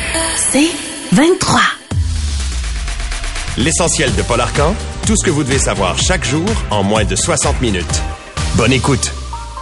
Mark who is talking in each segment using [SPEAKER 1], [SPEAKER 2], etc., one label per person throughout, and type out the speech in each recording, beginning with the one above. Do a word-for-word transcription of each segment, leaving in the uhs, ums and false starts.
[SPEAKER 1] C'est vingt-trois.
[SPEAKER 2] L'essentiel de Paul Arcand, tout ce que vous devez savoir chaque jour en moins de soixante minutes. Bonne écoute.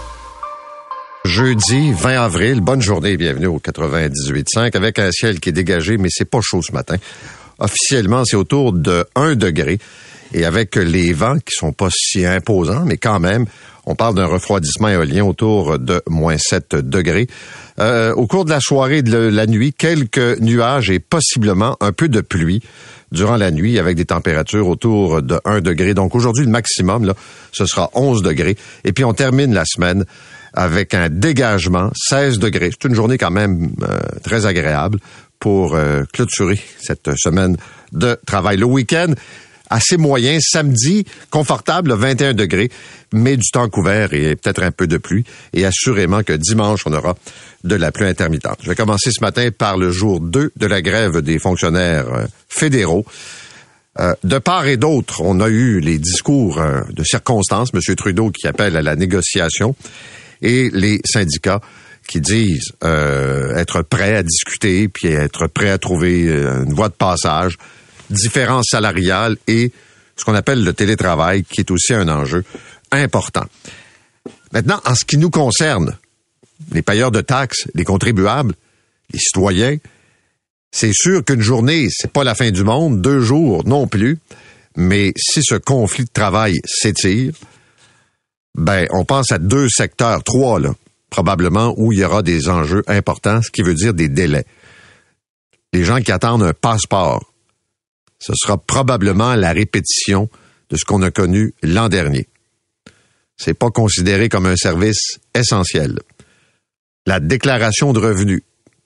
[SPEAKER 3] Jeudi vingt avril, bonne journée et bienvenue au quatre-vingt-dix-huit cinq avec un ciel qui est dégagé, mais c'est pas chaud ce matin. Officiellement, c'est autour de un degré et avec les vents qui sont pas si imposants, mais quand même, on parle d'un refroidissement éolien autour de moins sept degrés. Euh, au cours de la soirée et de la nuit, quelques nuages et possiblement un peu de pluie durant la nuit avec des températures autour de un degré. Donc aujourd'hui, le maximum, là, ce sera onze degrés. Et puis on termine la semaine avec un dégagement, seize degrés. C'est une journée quand même euh, très agréable pour euh, clôturer cette semaine de travail. Le week-end, assez moyen. Samedi, confortable, vingt et un degrés, mais du temps couvert et peut-être un peu de pluie. Et assurément que dimanche, on aura de la pluie intermittente. Je vais commencer ce matin par le jour deux de la grève des fonctionnaires euh, fédéraux. Euh, de part et d'autre, on a eu les discours euh, de circonstance. M. Trudeau qui appelle à la négociation et les syndicats qui disent euh, être prêts à discuter puis être prêts à trouver euh, une voie de passage, différence salariale et ce qu'on appelle le télétravail, qui est aussi un enjeu important. Maintenant, en ce qui nous concerne, les payeurs de taxes, les contribuables, les citoyens, c'est sûr qu'une journée, c'est pas la fin du monde, deux jours non plus, mais si ce conflit de travail s'étire, ben, on pense à deux secteurs, trois, là, probablement, où il y aura des enjeux importants, ce qui veut dire des délais. Les gens qui attendent un passeport, ce sera probablement la répétition de ce qu'on a connu l'an dernier. C'est pas considéré comme un service essentiel. La déclaration de revenus.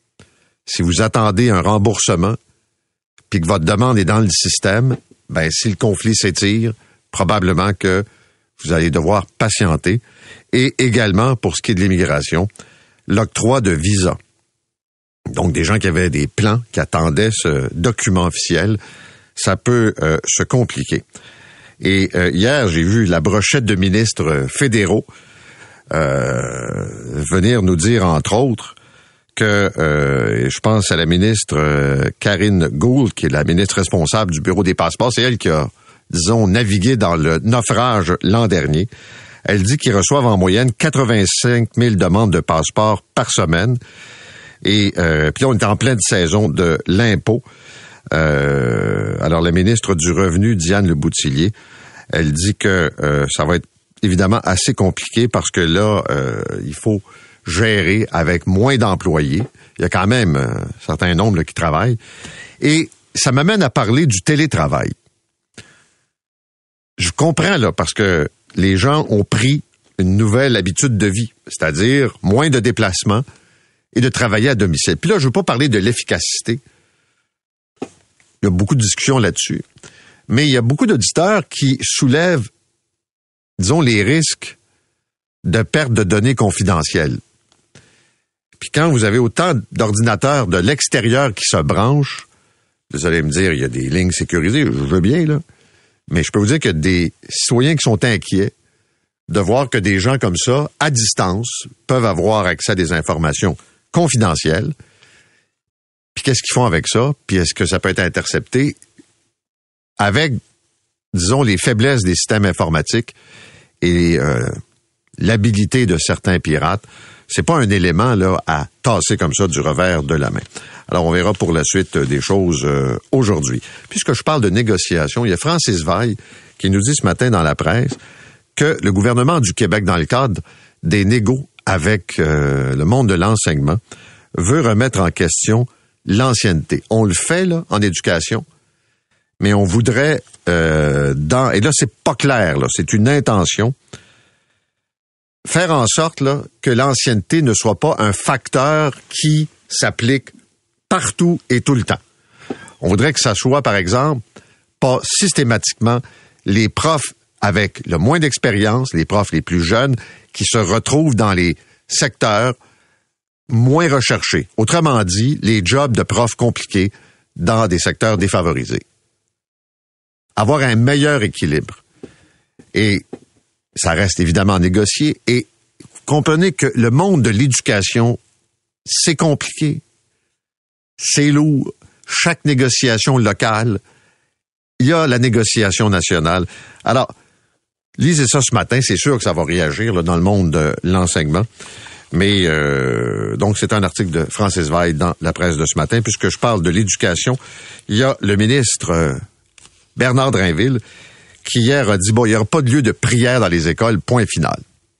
[SPEAKER 3] Si vous attendez un remboursement, puis que votre demande est dans le système, ben, si le conflit s'étire, probablement que vous allez devoir patienter. Et également, pour ce qui est de l'immigration, l'octroi de visa. Donc, des gens qui avaient des plans, qui attendaient ce document officiel, ça peut euh, se compliquer. Et euh, hier, j'ai vu la brochette de ministres fédéraux euh, venir nous dire, entre autres, que euh, je pense à la ministre euh, Karine Gould, qui est la ministre responsable du Bureau des passeports. C'est elle qui a, disons, navigué dans le naufrage l'an dernier. Elle dit qu'ils reçoivent en moyenne quatre-vingt-cinq mille demandes de passeports par semaine. Et euh, puis on est en pleine saison de l'impôt. Euh, alors, la ministre du Revenu, Diane Leboutillier, elle dit que euh, ça va être évidemment assez compliqué parce que là, euh, il faut gérer avec moins d'employés. Il y a quand même un certain nombre là, qui travaillent. Et ça m'amène à parler du télétravail. Je comprends, là, parce que les gens ont pris une nouvelle habitude de vie, c'est-à-dire moins de déplacements et de travailler à domicile. Puis là, je veux pas parler de l'efficacité. Il y a beaucoup de discussions là-dessus. Mais il y a beaucoup d'auditeurs qui soulèvent, disons, les risques de perte de données confidentielles. Puis quand vous avez autant d'ordinateurs de l'extérieur qui se branchent, vous allez me dire, il y a des lignes sécurisées, je veux bien, là. Mais je peux vous dire qu'il y a des citoyens qui sont inquiets de voir que des gens comme ça, à distance, peuvent avoir accès à des informations confidentielles. Puis qu'est-ce qu'ils font avec ça? Puis est-ce que ça peut être intercepté? Avec, disons, les faiblesses des systèmes informatiques et euh, l'habilité de certains pirates, c'est pas un élément là à tasser comme ça du revers de la main. Alors, on verra pour la suite des choses euh, aujourd'hui. Puisque je parle de négociation, il y a Francis Veil qui nous dit ce matin dans la presse que le gouvernement du Québec, dans le cadre des négos avec euh, le monde de l'enseignement, veut remettre en question l'ancienneté. On le fait là en éducation, mais on voudrait euh, dans et là c'est pas clair là, c'est une intention faire en sorte là que l'ancienneté ne soit pas un facteur qui s'applique partout et tout le temps. On voudrait que ça soit par exemple pas systématiquement les profs avec le moins d'expérience, les profs les plus jeunes qui se retrouvent dans les secteurs moins recherchés. Autrement dit, les jobs de profs compliqués dans des secteurs défavorisés. Avoir un meilleur équilibre. Et ça reste évidemment négocié. Et comprenez que le monde de l'éducation, c'est compliqué. c'est lourd. Chaque négociation locale, il y a la négociation nationale. Alors, lisez ça ce matin, c'est sûr que ça va réagir là, dans le monde de l'enseignement. Mais euh, donc, c'est un article de Francis Veil dans la presse de ce matin. Puisque je parle de l'éducation, il y a le ministre euh, Bernard Drinville qui hier a dit, bon, il n'y aura pas de lieu de prière dans les écoles, point final.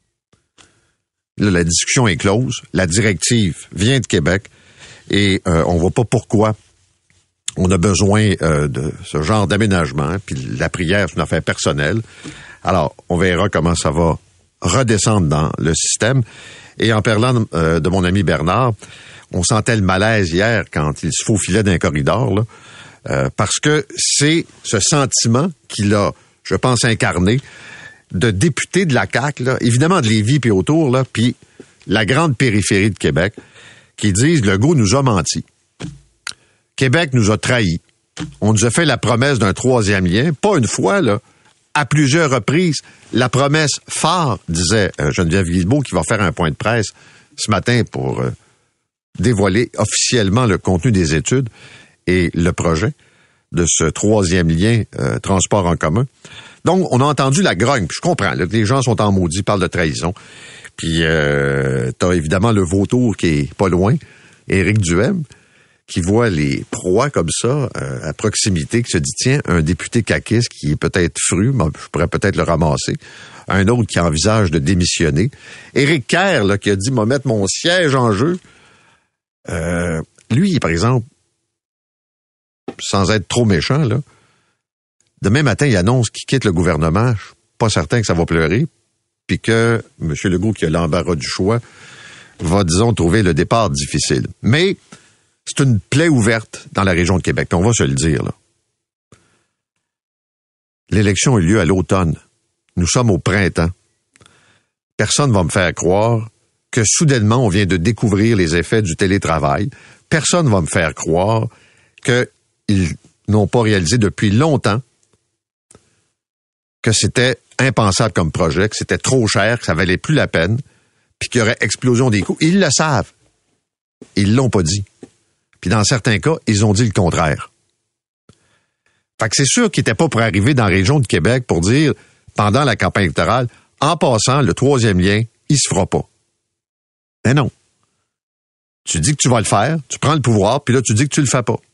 [SPEAKER 3] Là, la discussion est close. La directive vient de Québec et euh, on ne voit pas pourquoi on a besoin euh, de ce genre d'aménagement. Puis la prière, c'est une affaire personnelle. Alors, on verra comment ça va redescendre dans le système. Et en parlant euh, de mon ami Bernard, on sentait le malaise hier quand il se faufilait d'un corridor, là, euh, parce que c'est ce sentiment qu'il a, je pense, incarné, de députés de la C A Q, là, évidemment de Lévis puis autour, là, puis la grande périphérie de Québec, qui disent « Legault nous a menti. Québec nous a trahis. On nous a fait la promesse d'un troisième lien, pas une fois, là, à plusieurs reprises. La promesse phare, disait euh, Geneviève Guilbeault, qui va faire un point de presse ce matin pour euh, dévoiler officiellement le contenu des études et le projet de ce troisième lien euh, transport en commun. Donc, on a entendu la grogne, puis je comprends, là, que les gens sont en maudit, parlent de trahison. Puis, euh, t'as évidemment le vautour qui est pas loin, Éric Duhem, qui voit les proies comme ça, euh, à proximité, qui se dit, tiens, un député caquiste qui est peut-être fru, mais je pourrais peut-être le ramasser. Un autre qui envisage de démissionner. Éric Kerr, là, qui a dit, m'a mettre mon siège en jeu. Euh, lui, par exemple, sans être trop méchant, là, demain matin, il annonce qu'il quitte le gouvernement. Je suis pas certain que ça va pleurer. Puis que M. Legault, qui a l'embarras du choix, va, disons, trouver le départ difficile. Mais c'est une plaie ouverte dans la région de Québec. On va se le dire, là. L'élection a eu lieu à l'automne. Nous sommes au printemps. Personne ne va me faire croire que soudainement, on vient de découvrir les effets du télétravail. Personne ne va me faire croire qu'ils n'ont pas réalisé depuis longtemps que c'était impensable comme projet, que c'était trop cher, que ça valait plus la peine, puis qu'il y aurait explosion des coûts. Ils le savent. Ils l'ont pas dit. Puis dans certains cas, ils ont dit le contraire. Fait que c'est sûr qu'ils n'étaient pas pour arriver dans la région de Québec pour dire, pendant la campagne électorale, en passant, le troisième lien, il se fera pas. Mais non. Tu dis que tu vas le faire, tu prends le pouvoir, puis là, tu dis que tu le fais pas.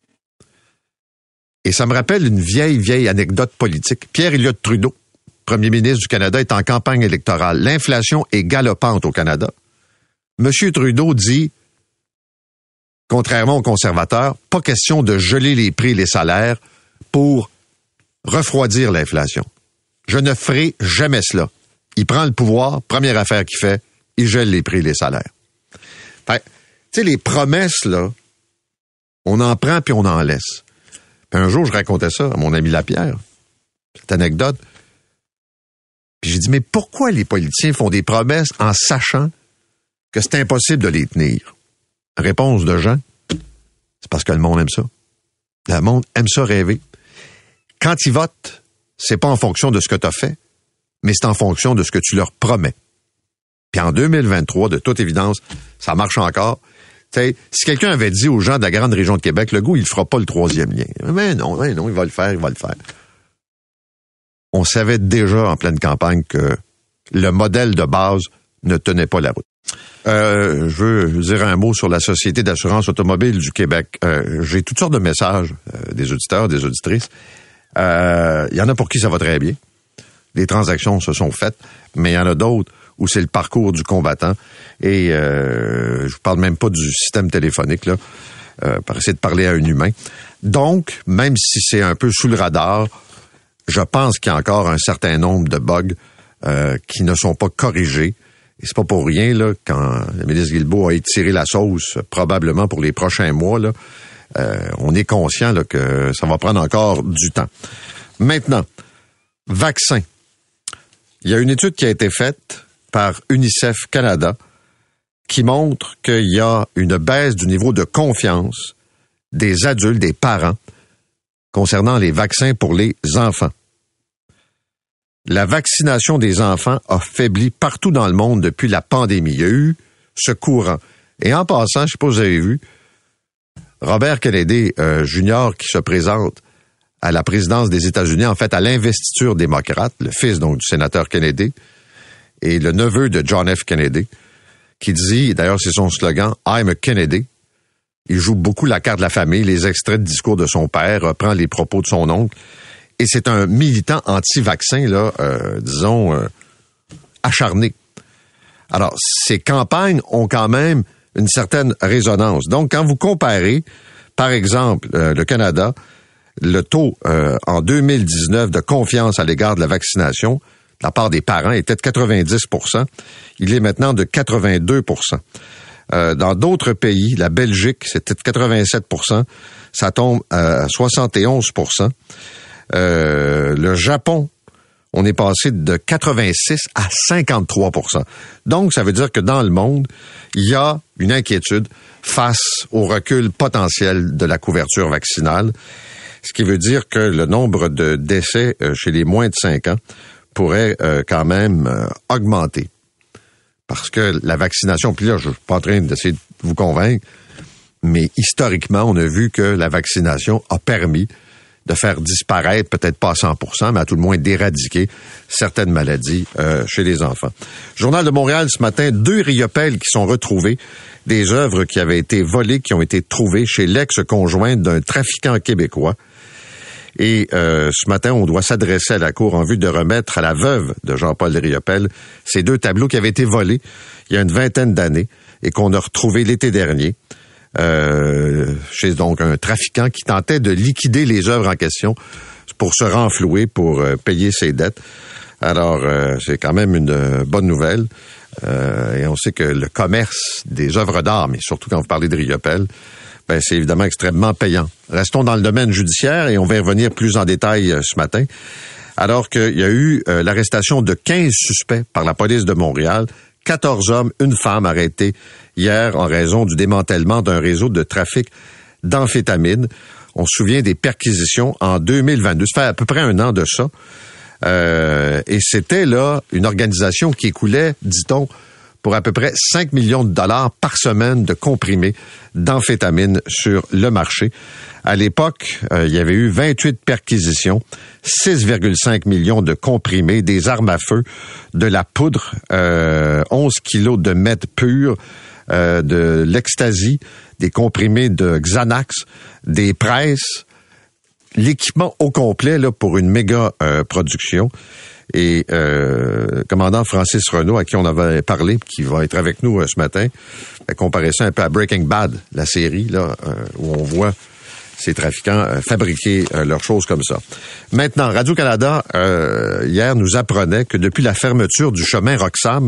[SPEAKER 3] Et ça me rappelle une vieille, vieille anecdote politique. Pierre Elliott Trudeau, premier ministre du Canada, est en campagne électorale. L'inflation est galopante au Canada. Monsieur Trudeau dit, contrairement aux conservateurs, pas question de geler les prix et les salaires pour refroidir l'inflation. Je ne ferai jamais cela. Il prend le pouvoir, première affaire qu'il fait, il gèle les prix et les salaires. Fait, tu sais, les promesses, là, on en prend puis on en laisse. Puis un jour, je racontais ça à mon ami Lapierre, cette anecdote. Puis j'ai dit, mais pourquoi les politiciens font des promesses en sachant que c'est impossible de les tenir? Réponse de Jean, c'est parce que le monde aime ça. Le monde aime ça rêver. Quand ils votent, c'est pas en fonction de ce que tu as fait, mais c'est en fonction de ce que tu leur promets. Puis en deux mille vingt-trois, de toute évidence, ça marche encore. T'sais, si quelqu'un avait dit aux gens de la grande région de Québec, Legault, il ne fera pas le troisième lien. Mais non, mais non, il va le faire, il va le faire. On savait déjà en pleine campagne que le modèle de base ne tenait pas la route. Euh, je veux dire un mot sur la Société d'assurance automobile du Québec. Euh, j'ai toutes sortes de messages euh, des auditeurs, des auditrices. Il euh, y en a pour qui ça va très bien. Les transactions se sont faites, mais il y en a d'autres où c'est le parcours du combattant. Et euh, je vous parle même pas du système téléphonique, là, euh, pour essayer de parler à un humain. Donc, même si c'est un peu sous le radar, je pense qu'il y a encore un certain nombre de bugs euh, qui ne sont pas corrigés. Et c'est pas pour rien, là, quand le ministre Guilbeault a étiré la sauce, probablement pour les prochains mois, là, euh, on est conscient là, que ça va prendre encore du temps. Maintenant, vaccin. Il y a une étude qui a été faite par UNICEF Canada qui montre qu'il y a une baisse du niveau de confiance des adultes, des parents, concernant les vaccins pour les enfants. La vaccination des enfants a faibli partout dans le monde depuis la pandémie. Il y a eu ce courant. Et en passant, je ne sais pas si vous avez vu, Robert Kennedy euh, Junior qui se présente à la présidence des États-Unis, en fait à l'investiture démocrate, le fils donc du sénateur Kennedy, et le neveu de John F. Kennedy, qui dit, d'ailleurs c'est son slogan, « I'm a Kennedy ». Il joue beaucoup la carte de la famille, les extraits de discours de son père, reprend les propos de son oncle, et c'est un militant anti-vaccin, là, euh, disons, euh, acharné. Alors, ces campagnes ont quand même une certaine résonance. Donc, quand vous comparez, par exemple, euh, le Canada, le taux euh, en deux mille dix-neuf de confiance à l'égard de la vaccination, de la part des parents, était de quatre-vingt-dix pour cent. Il est maintenant de quatre-vingt-deux pour cent. Euh, dans d'autres pays, la Belgique, c'était de quatre-vingt-sept pour cent. Ça tombe à soixante et onze pour cent. Euh, le Japon, on est passé de quatre-vingt-six à cinquante-trois pour cent. Donc, ça veut dire que dans le monde, il y a une inquiétude face au recul potentiel de la couverture vaccinale, ce qui veut dire que le nombre de décès chez les moins de cinq ans pourrait euh, quand même euh, augmenter. Parce que la vaccination, puis là, je suis pas en train d'essayer de vous convaincre, mais historiquement, on a vu que la vaccination a permis de faire disparaître, peut-être pas à cent pour cent, mais à tout le moins d'éradiquer certaines maladies euh, chez les enfants. Journal de Montréal ce matin, deux riopelles qui sont retrouvées, des œuvres qui avaient été volées, qui ont été trouvées chez l'ex-conjointe d'un trafiquant québécois. Et euh, ce matin, on doit s'adresser à la Cour en vue de remettre à la veuve de Jean-Paul Riopelle ces deux tableaux qui avaient été volés il y a une vingtaine d'années et qu'on a retrouvés l'été dernier. Euh, chez donc un trafiquant qui tentait de liquider les œuvres en question pour se renflouer, pour euh, payer ses dettes. Alors, euh, c'est quand même une euh, bonne nouvelle. Euh, et on sait que le commerce des œuvres d'art, mais surtout quand vous parlez de Riopelle, ben, c'est évidemment extrêmement payant. Restons dans le domaine judiciaire et on va y revenir plus en détail euh, ce matin. Alors qu'il y a eu euh, l'arrestation de quinze suspects par la police de Montréal, quatorze hommes, une femme arrêtés hier en raison du démantèlement d'un réseau de trafic d'amphétamines. On se souvient des perquisitions en deux mille vingt-deux. Ça fait à peu près un an de ça. Euh, et c'était là une organisation qui écoulait, dit-on, pour à peu près cinq millions de dollars par semaine de comprimés d'amphétamines sur le marché. À l'époque, euh, il y avait eu vingt-huit perquisitions, six virgule cinq millions de comprimés, des armes à feu, de la poudre, euh, onze kilos de meth pur, euh, de l'ecstasy, des comprimés de Xanax, des presses, l'équipement au complet là pour une méga euh, production. Et euh, commandant Francis Renaud, à qui on avait parlé, qui va être avec nous euh, ce matin, a comparé ça un peu à Breaking Bad, la série là euh, où on voit ces trafiquants euh, fabriquer euh, leurs choses comme ça. Maintenant, Radio-Canada, euh, hier, nous apprenait que depuis la fermeture du chemin Roxham,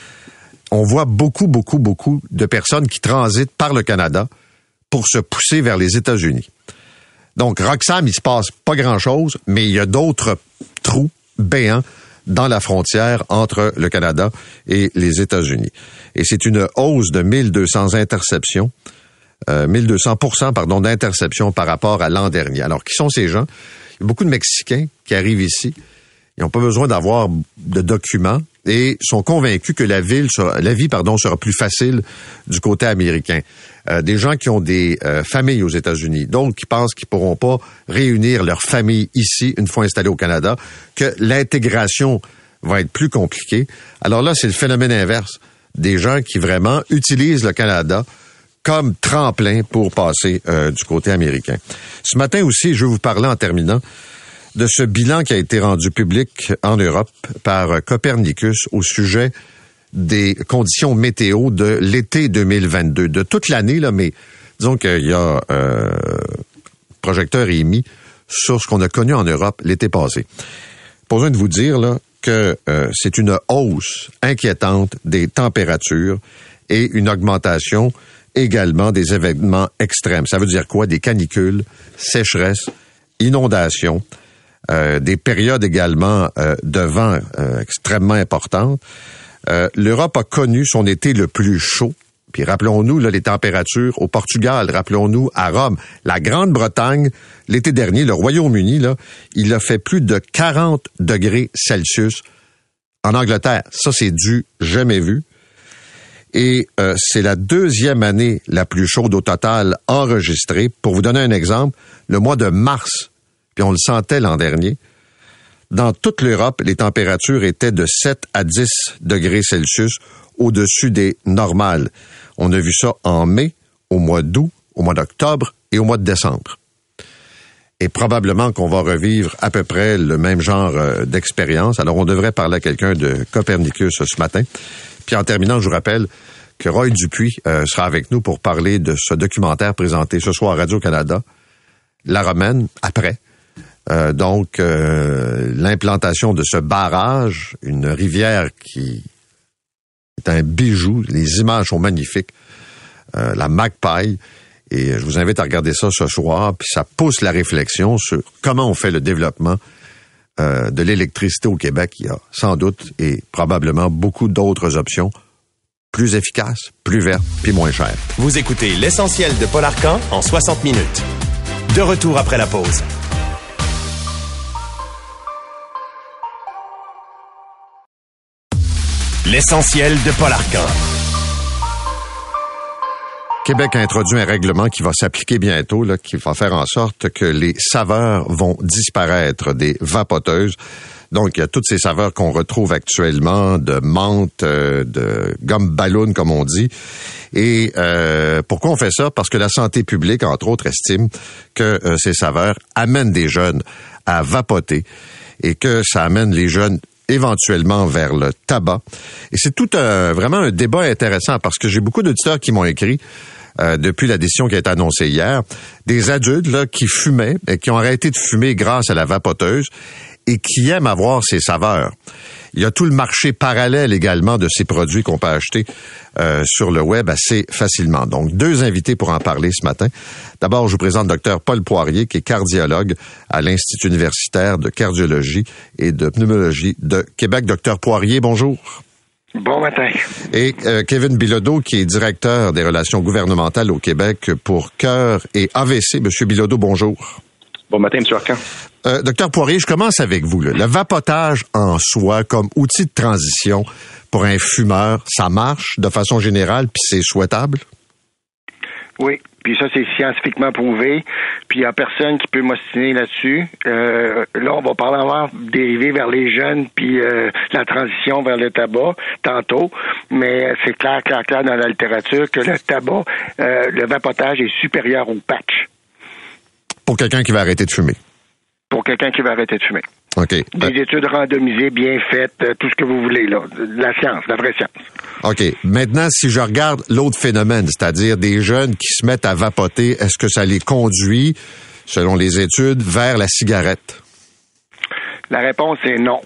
[SPEAKER 3] on voit beaucoup, beaucoup, beaucoup de personnes qui transitent par le Canada pour se pousser vers les États-Unis. Donc, Roxham, il se passe pas grand-chose, mais il y a d'autres trous béants dans la frontière entre le Canada et les États-Unis. Et c'est une hausse de mille deux cents interceptions, euh, mille deux cents pour cent pardon, d'interceptions par rapport à l'an dernier. Alors, qui sont ces gens? Il y a beaucoup de Mexicains qui arrivent ici. Ils n'ont pas besoin d'avoir de documents et sont convaincus que la ville sera, la vie pardon, sera plus facile du côté américain. Euh, des gens qui ont des euh, familles aux États-Unis, donc qui pensent qu'ils pourront pas réunir leur famille ici une fois installés au Canada, que l'intégration va être plus compliquée. Alors là, c'est le phénomène inverse. Des gens qui vraiment utilisent le Canada comme tremplin pour passer euh, du côté américain. Ce matin aussi, je vais vous parler en terminant de ce bilan qui a été rendu public en Europe par Copernicus au sujet des conditions météo de l'été deux mille vingt-deux, de toute l'année, là, mais disons qu'il y a euh, projecteur émis sur ce qu'on a connu en Europe l'été passé. Pas besoin de vous dire là que euh, c'est une hausse inquiétante des températures et une augmentation également des événements extrêmes. Ça veut dire quoi? Des canicules, sécheresses, inondations, euh, des périodes également euh, de vent euh, extrêmement importantes. Euh, L'Europe a connu son été le plus chaud. Puis rappelons-nous là, les températures au Portugal, rappelons-nous à Rome, la Grande-Bretagne, l'été dernier, le Royaume-Uni, là, il a fait plus de quarante degrés Celsius en Angleterre. Ça, c'est du jamais vu. Et euh, c'est la deuxième année la plus chaude au total enregistrée. Pour vous donner un exemple, le mois de mars, puis on le sentait l'an dernier, dans toute l'Europe, les températures étaient de sept à dix degrés Celsius au-dessus des normales. On a vu ça en mai, au mois d'août, au mois d'octobre et au mois de décembre. Et probablement qu'on va revivre à peu près le même genre euh, d'expérience. Alors, on devrait parler à quelqu'un de Copernicus ce matin. Puis en terminant, je vous rappelle que Roy Dupuis euh, sera avec nous pour parler de ce documentaire présenté ce soir à Radio-Canada, La Romaine, après. Euh, donc, euh, l'implantation de ce barrage, une rivière qui est un bijou. Les images sont magnifiques. Euh, la Magpie. Et je vous invite à regarder ça ce soir. Puis ça pousse la réflexion sur comment on fait le développement euh, de l'électricité au Québec. Il y a sans doute et probablement beaucoup d'autres options plus efficaces, plus vertes, puis moins chères.
[SPEAKER 2] Vous écoutez l'essentiel de Paul Arcan en soixante minutes. De retour après la pause. L'essentiel de Paul Arcan.
[SPEAKER 3] Québec a introduit un règlement qui va s'appliquer bientôt, là, qui va faire en sorte que les saveurs vont disparaître des vapoteuses. Donc, il y a toutes ces saveurs qu'on retrouve actuellement, de menthe, euh, de gomme ballon, comme on dit. Et euh, pourquoi on fait ça? Parce que la santé publique, entre autres, estime que euh, ces saveurs amènent des jeunes à vapoter et que ça amène les jeunes éventuellement vers le tabac. Et c'est tout un, vraiment un débat intéressant parce que j'ai beaucoup d'auditeurs qui m'ont écrit euh, depuis la décision qui a été annoncée hier, des adultes là qui fumaient et qui ont arrêté de fumer grâce à la vapoteuse et qui aiment avoir ces saveurs. Il y a tout le marché parallèle également de ces produits qu'on peut acheter euh, sur le web assez facilement. Donc, deux invités pour en parler ce matin. D'abord, je vous présente Dr Paul Poirier, qui est cardiologue à l'Institut universitaire de cardiologie et de pneumologie de Québec. Docteur Poirier, bonjour.
[SPEAKER 4] Bon matin.
[SPEAKER 3] Et euh, Kevin Bilodeau, qui est directeur des relations gouvernementales au Québec pour Cœur et A V C. Monsieur Bilodeau, bonjour.
[SPEAKER 4] Bon matin, M. Arcan.
[SPEAKER 3] Euh, Docteur Poirier, je commence avec vous. Là. Le vapotage en soi, comme outil de transition pour un fumeur, ça marche de façon générale, puis c'est souhaitable?
[SPEAKER 4] Oui, puis ça, c'est scientifiquement prouvé, puis il n'y a personne qui peut m'ostiner là-dessus. Euh, là, on va probablement dériver vers les jeunes, puis euh, la transition vers le tabac, tantôt, mais c'est clair, clair, clair dans la littérature que le tabac, euh, le vapotage est supérieur au patch.
[SPEAKER 3] Pour quelqu'un qui va arrêter de fumer?
[SPEAKER 4] Pour quelqu'un qui va arrêter de fumer.
[SPEAKER 3] OK.
[SPEAKER 4] Des euh, études randomisées, bien faites, tout ce que vous voulez, là. La science, la vraie science.
[SPEAKER 3] OK. Maintenant, si je regarde l'autre phénomène, c'est-à-dire des jeunes qui se mettent à vapoter, est-ce que ça les conduit, selon les études, vers la cigarette?
[SPEAKER 4] La réponse est non.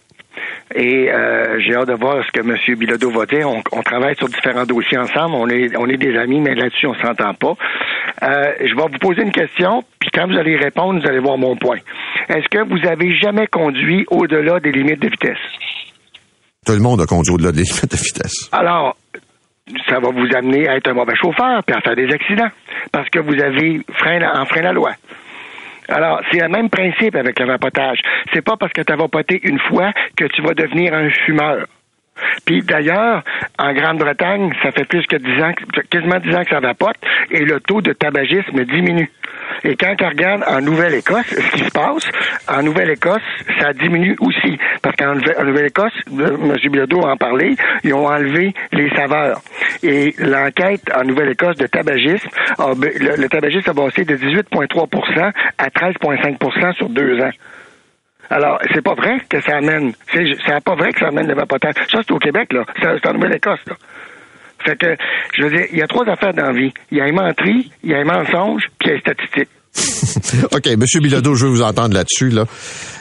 [SPEAKER 4] Et euh, j'ai hâte de voir ce que M. Bilodeau va dire. On, on travaille sur différents dossiers ensemble. On est, on est des amis, mais là-dessus, on s'entend pas. Euh, je vais vous poser une question, puis quand vous allez répondre, vous allez voir mon point. Est-ce que vous avez jamais conduit au-delà des limites de vitesse?
[SPEAKER 3] Tout le monde a conduit au-delà des limites de vitesse.
[SPEAKER 4] Alors, ça va vous amener à être un mauvais chauffeur puis à faire des accidents parce que vous avez frein, enfreint la loi. Alors, c'est le même principe avec le vapotage. C'est pas parce que tu as vapoté une fois que tu vas devenir un fumeur. Puis d'ailleurs, en Grande-Bretagne, ça fait plus que dix ans, quasiment dix ans que ça vapote, et le taux de tabagisme diminue. Et quand on regarde en Nouvelle-Écosse, ce qui se passe, en Nouvelle-Écosse, ça diminue aussi. Parce qu'en Nouvelle-Écosse, M. Bilodeau en parlait, ils ont enlevé les saveurs. Et l'enquête en Nouvelle-Écosse de tabagisme, le, le tabagisme a baissé de dix-huit virgule trois pour cent à treize virgule cinq pour cent sur deux ans. Alors, c'est pas vrai que ça amène, c'est, c'est pas vrai que ça amène le vapotage. Ça, c'est au Québec, là. C'est, c'est en Nouvelle-Écosse, là. Fait que, je veux dire, il y a trois affaires dans la vie. Il y a un menterie, il y a un mensonge, puis il y a les statistiques.
[SPEAKER 3] OK, M. Bilodeau, je veux vous entendre là-dessus, là.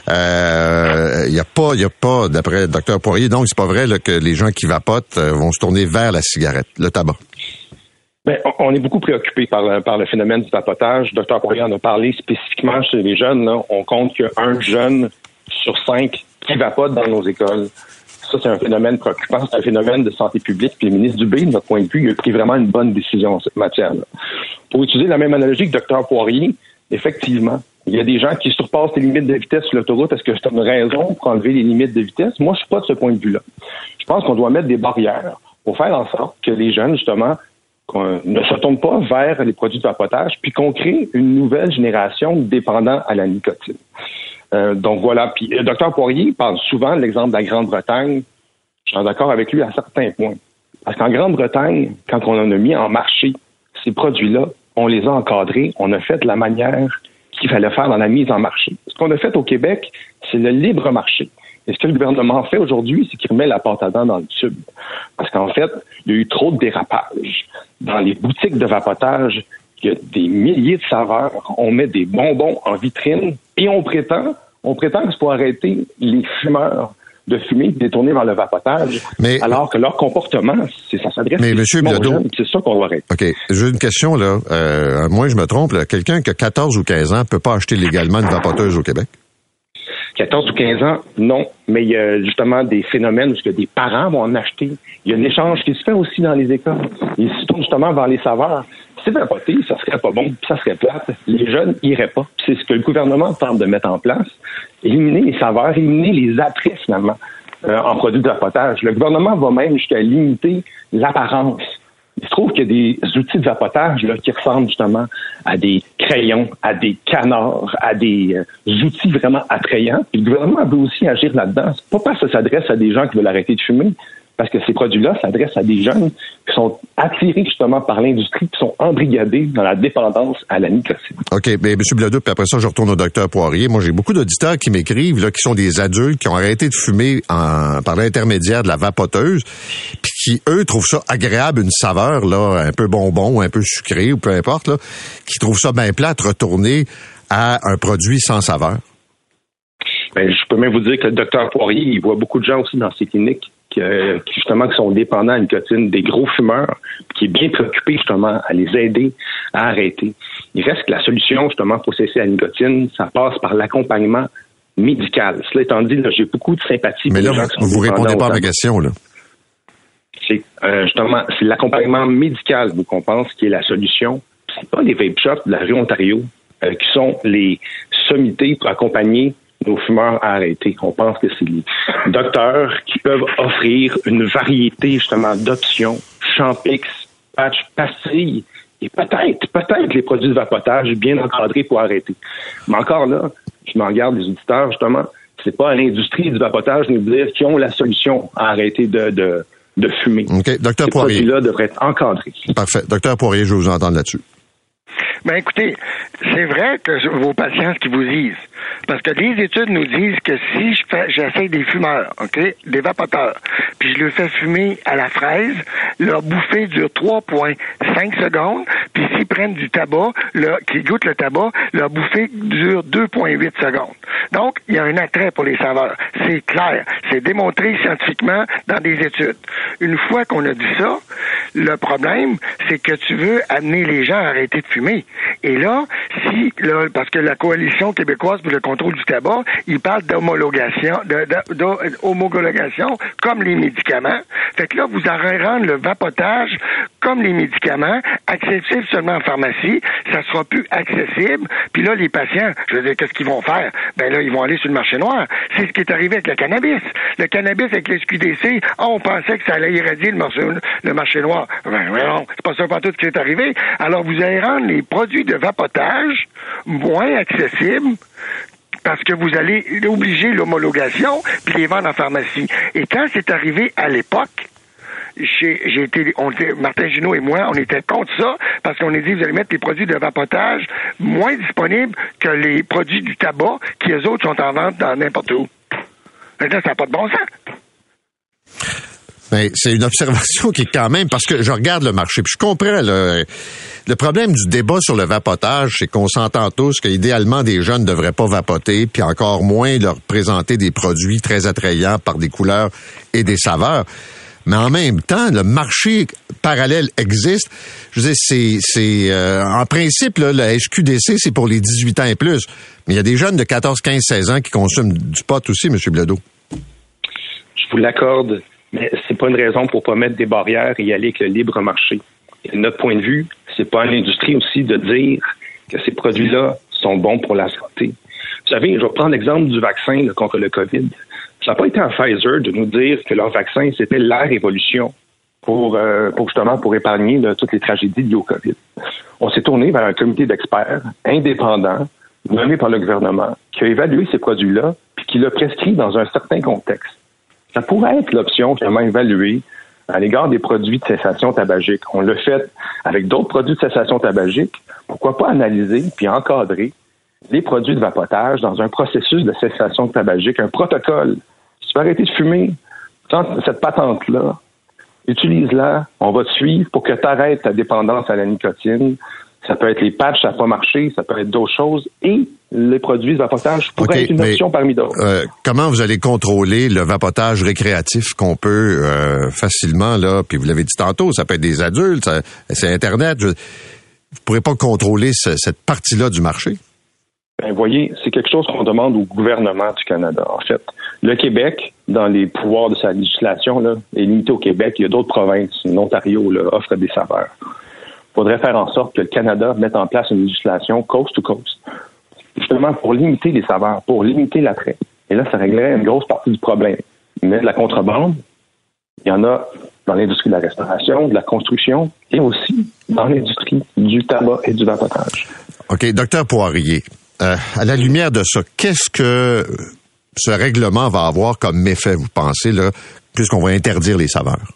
[SPEAKER 3] Euh, il y a pas, il y a pas, d'après le docteur Poirier, donc c'est pas vrai, là, que les gens qui vapotent euh, vont se tourner vers la cigarette, le tabac.
[SPEAKER 5] Bien, on est beaucoup préoccupé par le, par le phénomène du vapotage. docteur Poirier en a parlé spécifiquement chez les jeunes. Là. On compte qu'il y a un jeune sur cinq qui vapote dans nos écoles. Ça, c'est un phénomène préoccupant. C'est un phénomène de santé publique. Puis le ministre Dubé, de notre point de vue, il a pris vraiment une bonne décision en cette matière-là. Pour utiliser la même analogie que docteur Poirier, effectivement, il y a des gens qui surpassent les limites de vitesse sur l'autoroute. Est-ce que c'est une raison pour enlever les limites de vitesse? Moi, je suis pas de ce point de vue-là. Je pense qu'on doit mettre des barrières pour faire en sorte que les jeunes, justement, qu'on ne se tournent pas vers les produits de vapotage, puis qu'on crée une nouvelle génération dépendant à la nicotine. Euh, donc voilà. Puis le docteur Poirier parle souvent de l'exemple de la Grande-Bretagne. Je suis d'accord avec lui à certains points. Parce qu'en Grande-Bretagne, quand on en a mis en marché ces produits-là, on les a encadrés, on a fait de la manière qu'il fallait faire dans la mise en marché. Ce qu'on a fait au Québec, c'est le libre marché. Et ce que le gouvernement fait aujourd'hui, c'est qu'il remet la pâte à dents dans le tube. Parce qu'en fait, il y a eu trop de dérapages. Dans les boutiques de vapotage, il y a des milliers de saveurs. On met des bonbons en vitrine et on prétend, on prétend que c'est pour arrêter les fumeurs de fumer, de détourner vers le vapotage, mais, alors que leur comportement, c'est ça s'adresse
[SPEAKER 3] mais Monsieur Bilodeau,
[SPEAKER 5] c'est ça qu'on doit arrêter.
[SPEAKER 3] OK. J'ai une question, là. Euh, moi, je me trompe, là. Quelqu'un qui a quatorze ou quinze ans peut pas acheter légalement une vapoteuse au Québec?
[SPEAKER 5] quatorze ou quinze ans, non. Mais il y a justement des phénomènes où que des parents vont en acheter. Il y a un échange qui se fait aussi dans les écoles. Ils se tournent justement vers les saveurs. Si vapoter, ça serait pas bon, ça serait plate. Les jeunes iraient pas. C'est ce que le gouvernement tente de mettre en place. Éliminer les saveurs, éliminer les attraits, finalement, euh, en produits de vapotage. Le gouvernement va même jusqu'à limiter l'apparence. Il se trouve qu'il y a des outils de vapotage là, qui ressemblent justement à des crayons, à des canards, à des euh, outils vraiment attrayants. Puis le gouvernement veut aussi agir là-dedans. C'est pas parce que ça s'adresse à des gens qui veulent arrêter de fumer, parce que ces produits-là s'adressent à des jeunes qui sont attirés justement par l'industrie, qui sont embrigadés dans la dépendance à la nicotine.
[SPEAKER 3] OK, mais M. Bilodeau, puis après ça, je retourne au docteur Poirier. Moi, j'ai beaucoup d'auditeurs qui m'écrivent, là, qui sont des adultes, qui ont arrêté de fumer en, par l'intermédiaire de la vapoteuse, puis qui, eux, trouvent ça agréable, une saveur, là, un peu bonbon, un peu sucré, ou peu importe, là, qui trouvent ça bien plate, retourner à un produit sans saveur.
[SPEAKER 5] Ben, je peux même vous dire que le docteur Poirier, il voit beaucoup de gens aussi dans ses cliniques qui, euh, qui justement qui sont dépendants à la nicotine, des gros fumeurs, qui est bien préoccupé justement à les aider à arrêter. Il reste que la solution justement pour cesser la nicotine, ça passe par l'accompagnement médical. Cela étant dit, là, j'ai beaucoup de sympathie.
[SPEAKER 3] Mais là, vous, vous répondez pas à ma question, là.
[SPEAKER 5] C'est euh, justement, c'est l'accompagnement médical, vous qu'on pense, qui est la solution. C'est pas les vape shops de la rue Ontario euh, qui sont les sommités pour accompagner nos fumeurs à arrêter. On pense que c'est les docteurs qui peuvent offrir une variété justement d'options, Champix, patch, pastilles, et peut-être, peut-être les produits de vapotage bien encadrés pour arrêter. Mais encore là, je m'en garde des auditeurs justement, c'est pas à l'industrie du vapotage de nous dire qu'ils ont la solution à arrêter de, de, de fumer.
[SPEAKER 3] OK. Docteur
[SPEAKER 5] Ces
[SPEAKER 3] Poirier.
[SPEAKER 5] produits-là devraient être encadrés.
[SPEAKER 3] Parfait. Docteur Poirier, je vais vous entendre là-dessus.
[SPEAKER 4] Ben écoutez, c'est vrai que vos patients, ce qu'ils vous disent, parce que les études nous disent que si je fais, j'essaie des fumeurs, ok, des vapoteurs, puis je le fais fumer à la fraise, leur bouffée dure trois virgule cinq secondes, puis s'ils prennent du tabac, là, qu'ils goûtent le tabac, leur bouffée dure deux virgule huit secondes. Donc, il y a un attrait pour les saveurs. C'est clair. C'est démontré scientifiquement dans des études. Une fois qu'on a dit ça, le problème, c'est que tu veux amener les gens à arrêter de fumer. Et là, si, là, parce que la Coalition québécoise pour le contrôle du tabac, ils parlent d'homologation, de, de, d'homologation comme les médicaments. Fait que là, vous allez rendre le vapotage comme les médicaments, accessible seulement en pharmacie. Ça sera plus accessible. Puis là, les patients, je veux dire, qu'est-ce qu'ils vont faire? Ben là, ils vont aller sur le marché noir. C'est ce qui est arrivé avec le cannabis. Le cannabis avec le S Q D C, oh, on pensait que ça allait irradier le marché, le marché noir. Ben, ben non, c'est pas ça pas tout ce qui est arrivé. Alors, vous allez rendre les produits de vapotage moins accessibles parce que vous allez obliger l'homologation puis les vendre en pharmacie. Et quand c'est arrivé à l'époque, J'ai, j'ai été, on était, Martin Junot et moi, on était contre ça parce qu'on a dit vous allez mettre les produits de vapotage moins disponibles que les produits du tabac qui, eux autres, sont en vente dans n'importe où. Là, ça n'a pas de bon sens.
[SPEAKER 3] Ben, c'est une observation qui est quand même, parce que je regarde le marché, puis je comprends le, le problème du débat sur le vapotage, c'est qu'on s'entend tous qu'idéalement des jeunes ne devraient pas vapoter, puis encore moins leur présenter des produits très attrayants par des couleurs et des saveurs. Mais en même temps, le marché parallèle existe. Je veux dire, c'est, c'est euh, en principe, là, le S Q D C, c'est pour les dix-huit ans et plus. Mais il y a des jeunes de quatorze, quinze, seize ans qui consomment du pot aussi, M. Bilodeau.
[SPEAKER 5] Je vous l'accorde, mais c'est pas une raison pour pas mettre des barrières et y aller avec le libre marché. Et de notre point de vue, c'est pas à l'industrie aussi de dire que ces produits-là sont bons pour la santé. Vous savez, je vais prendre l'exemple du vaccin là, contre le COVID. Ça n'a pas été à Pfizer de nous dire que leur vaccin, c'était la révolution pour, euh, pour justement pour épargner là, toutes les tragédies liées au COVID. On s'est tourné vers un comité d'experts indépendants, nommé par le gouvernement, qui a évalué ces produits-là, puis qui l'a prescrit dans un certain contexte. Ça pourrait être l'option finalement évaluée à l'égard des produits de cessation tabagique. On l'a fait avec d'autres produits de cessation tabagique. Pourquoi pas analyser puis encadrer les produits de vapotage dans un processus de cessation tabagique, un protocole. Si tu veux arrêter de fumer, cette patente-là, utilise-la, on va te suivre pour que tu arrêtes ta dépendance à la nicotine. Ça peut être les patchs, ça n'a pas marché, ça peut être d'autres choses. Et les produits de vapotage pourraient okay, être une option parmi d'autres.
[SPEAKER 3] Euh, comment vous allez contrôler le vapotage récréatif qu'on peut euh, facilement, là, puis vous l'avez dit tantôt, ça peut être des adultes, ça, c'est Internet. Je, vous ne pourrez pas contrôler ce, cette partie-là du marché?
[SPEAKER 5] Ben, voyez, c'est quelque chose qu'on demande au gouvernement du Canada. En fait, le Québec, dans les pouvoirs de sa législation, là, est limité au Québec. Il y a d'autres provinces, l'Ontario, là, offre des saveurs. Il faudrait faire en sorte que le Canada mette en place une législation coast to coast, justement pour limiter les saveurs, pour limiter l'attrait. Et là, ça réglerait une grosse partie du problème. Mais de la contrebande, il y en a dans l'industrie de la restauration, de la construction et aussi dans l'industrie du tabac et du vapotage.
[SPEAKER 3] OK. Docteur Poirier, euh, à la lumière de ça, qu'est-ce que ce règlement va avoir comme méfait, vous pensez, là, puisqu'on va interdire les saveurs?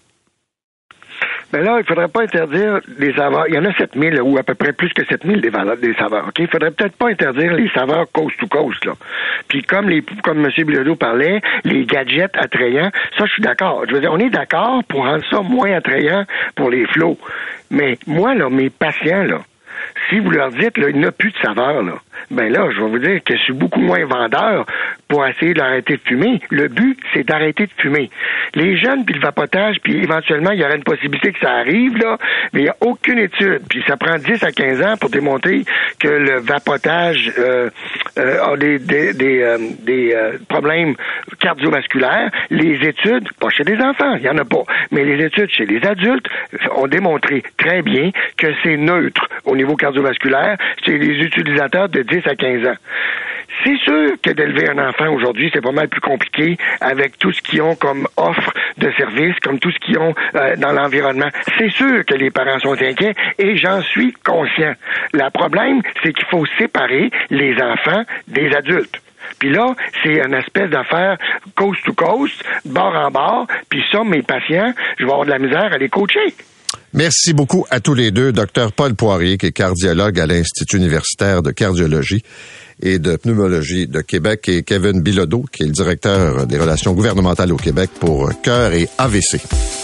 [SPEAKER 4] Mais là, il faudrait pas interdire les saveurs. Il y en a sept mille, ou à peu près plus que sept mille des valeurs des saveurs. OK? Il faudrait peut-être pas interdire les saveurs coast to coast, là. Puis comme les, comme M. Bilodeau parlait, les gadgets attrayants, ça, je suis d'accord. Je veux dire, on est d'accord pour rendre ça moins attrayant pour les flots. Mais moi, là, mes patients, là, si vous leur dites, là, il n'y a plus de saveur, là, ben là, je vais vous dire que je suis beaucoup moins vendeur pour essayer d'arrêter de fumer. Le but, c'est d'arrêter de fumer. Les jeunes, puis le vapotage, puis éventuellement, il y aurait une possibilité que ça arrive, là, mais il n'y a aucune étude. Puis ça prend dix à quinze ans pour démontrer que le vapotage euh, euh, a des, des, des, euh, des euh, problèmes cardiovasculaires. Les études, pas chez les enfants, il n'y en a pas, mais les études chez les adultes ont démontré très bien que c'est neutre au niveau cardiovasculaire chez les utilisateurs de dix à quinze ans. C'est sûr que d'élever un enfant aujourd'hui, c'est pas mal plus compliqué avec tout ce qu'ils ont comme offre de services, comme tout ce qu'ils ont euh, dans l'environnement. C'est sûr que les parents sont inquiets et j'en suis conscient. Le problème, c'est qu'il faut séparer les enfants des adultes. Puis là, c'est une espèce d'affaire coast to coast, bord en bord, puis ça, mes patients, je vais avoir de la misère à les coacher.
[SPEAKER 3] Merci beaucoup à tous les deux. Docteur Paul Poirier, qui est cardiologue à l'Institut universitaire de cardiologie et de pneumologie de Québec, et Kevin Bilodeau, qui est le directeur des relations gouvernementales au Québec pour Cœur et A V C.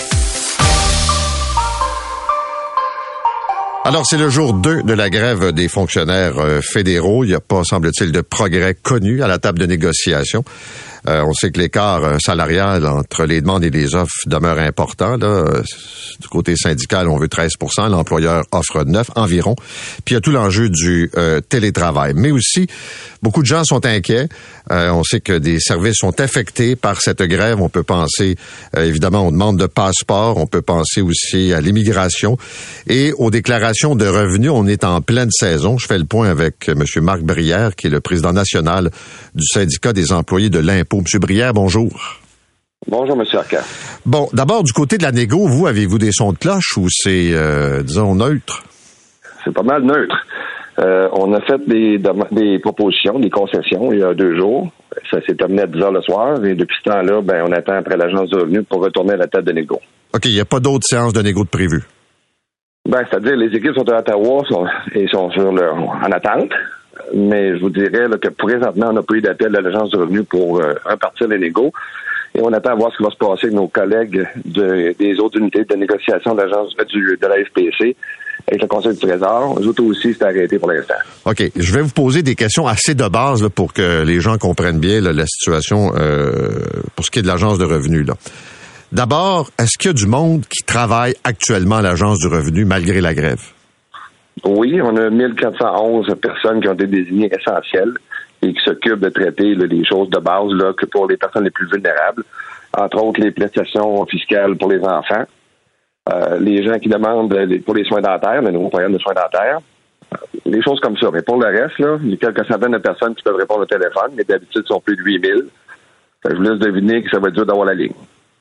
[SPEAKER 3] Alors, c'est le jour deux de la grève des fonctionnaires euh, fédéraux. Il n'y a pas, semble-t-il, de progrès connu à la table de négociation. Euh, on sait que l'écart euh, salarial entre les demandes et les offres demeure important. Là. Euh, du côté syndical, on veut treize pour cent, l'employeur offre neuf environ. Puis il y a tout l'enjeu du euh, télétravail. Mais aussi, beaucoup de gens sont inquiets. Euh, on sait que des services sont affectés par cette grève. On peut penser, euh, évidemment, aux demandes de passeport. On peut penser aussi à l'immigration et aux déclarations de revenus. On est en pleine saison. Je fais le point avec M. Marc Brière, qui est le président national du syndicat des employés de l'impôt. M. Brière, bonjour.
[SPEAKER 6] Bonjour, M. Arcand.
[SPEAKER 3] Bon, d'abord, du côté de la négo, vous, avez-vous des sons de cloche ou c'est, euh, disons, neutre?
[SPEAKER 6] C'est pas mal neutre. Euh, on a fait des, des propositions, des concessions il y a deux jours. Ça s'est terminé à dix heures le soir et depuis ce temps-là, ben, on attend après l'Agence du revenu pour retourner à la table de négo.
[SPEAKER 3] OK, il n'y a pas d'autres séances de négo de prévues?
[SPEAKER 6] Ben, c'est-à-dire, les équipes sont à Ottawa sont, et sont sur leur, en attente. Mais je vous dirais là, que présentement, on n'a pas eu d'appel de l'Agence du revenu pour euh, repartir les négos. Et on attend à voir ce qui va se passer avec nos collègues de, des autres unités de négociation de l'agence du, de la F P C avec le Conseil du Trésor. Eux autres aussi, c'est arrêté pour l'instant.
[SPEAKER 3] OK. Je vais vous poser des questions assez de base là, pour que les gens comprennent bien là, la situation euh, pour ce qui est de l'Agence de revenu. Là. D'abord, est-ce qu'il y a du monde qui travaille actuellement à l'Agence du revenu malgré la grève?
[SPEAKER 6] Oui, on a mille quatre cent onze personnes qui ont été désignées essentielles et qui s'occupent de traiter là, des choses de base là, que pour les personnes les plus vulnérables, entre autres les prestations fiscales pour les enfants, euh, les gens qui demandent les, pour les soins dentaires, le nouveau programme de soins dentaires, euh, des choses comme ça. Mais pour le reste, là, il y a quelques centaines de personnes qui peuvent répondre au téléphone, mais d'habitude, ils sont plus de huit mille. Je vous laisse deviner que ça va être dur d'avoir la ligne.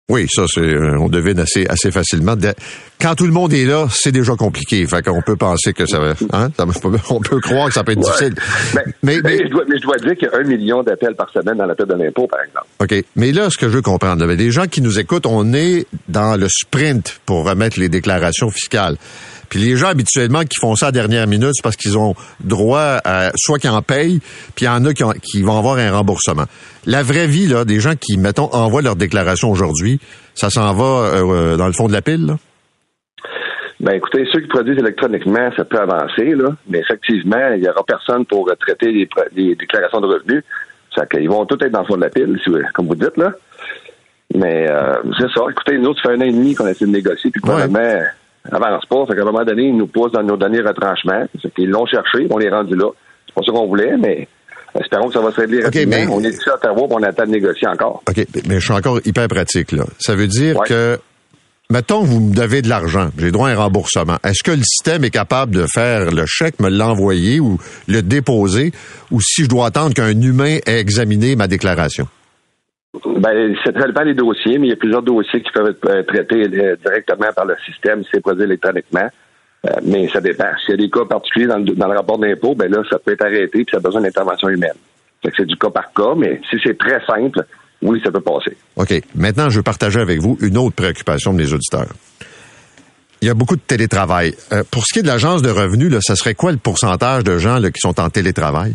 [SPEAKER 3] Oui, ça, c'est, on devine assez, assez facilement. Quand tout le monde est là, c'est déjà compliqué. Fait qu'on peut penser que ça va, hein, ça, on peut croire que ça peut être ouais. difficile.
[SPEAKER 6] Ben, mais, mais, mais, je dois, mais je dois dire qu'il y a un million d'appels par semaine dans l'appel de l'impôt, par exemple.
[SPEAKER 3] OK. Mais là, ce que je veux comprendre, là, les gens qui nous écoutent, on est dans le sprint pour remettre les déclarations fiscales. Puis les gens, habituellement, qui font ça à dernière minute, c'est parce qu'ils ont droit à soit qu'ils en payent, puis il y en a qui, ont, qui vont avoir un remboursement. La vraie vie, là, des gens qui, mettons, envoient leur déclaration aujourd'hui, ça s'en va euh, dans le fond de la pile, là?
[SPEAKER 6] Ben, écoutez, ceux qui produisent électroniquement, ça peut avancer, là, mais effectivement, il n'y aura personne pour traiter les, les déclarations de revenus. Ça, ils vont tous être dans le fond de la pile, si vous, comme vous dites, là. Mais euh, c'est ça. Écoutez, nous autres, ça fait un an et demi qu'on a essayé de négocier, puis probablement... Ouais. avance pas. Fait qu'à un moment donné, ils nous poussent dans nos derniers retranchements. C'est qu'ils l'ont cherché, on les rendu là. C'est pas ça qu'on voulait, mais espérons que ça va se régler
[SPEAKER 3] okay,
[SPEAKER 6] rapidement.
[SPEAKER 3] Mais...
[SPEAKER 6] On est ici à Ottawa, puis on attend de négocier encore.
[SPEAKER 3] OK, mais je suis encore hyper pratique, là. Ça veut dire ouais. que, mettons, vous me devez de l'argent, j'ai droit à un remboursement. Est-ce que le système est capable de faire le chèque, me l'envoyer ou le déposer, ou si je dois attendre qu'un humain ait examiné ma déclaration?
[SPEAKER 6] Ben, ça dépend des dossiers, mais il y a plusieurs dossiers qui peuvent être traités directement par le système si c'est produit électroniquement. Euh, mais ça dépend. S'il y a des cas particuliers dans le, dans le rapport d'impôt, ben là, ça peut être arrêté puis ça a besoin d'intervention humaine. Fait que c'est du cas par cas, mais si c'est très simple, oui, ça peut passer.
[SPEAKER 3] OK. Maintenant, je veux partager avec vous une autre préoccupation de mes auditeurs. Il y a beaucoup de télétravail. Euh, pour ce qui est de l'agence de revenus, là, ça serait quoi le pourcentage de gens là, qui sont en télétravail?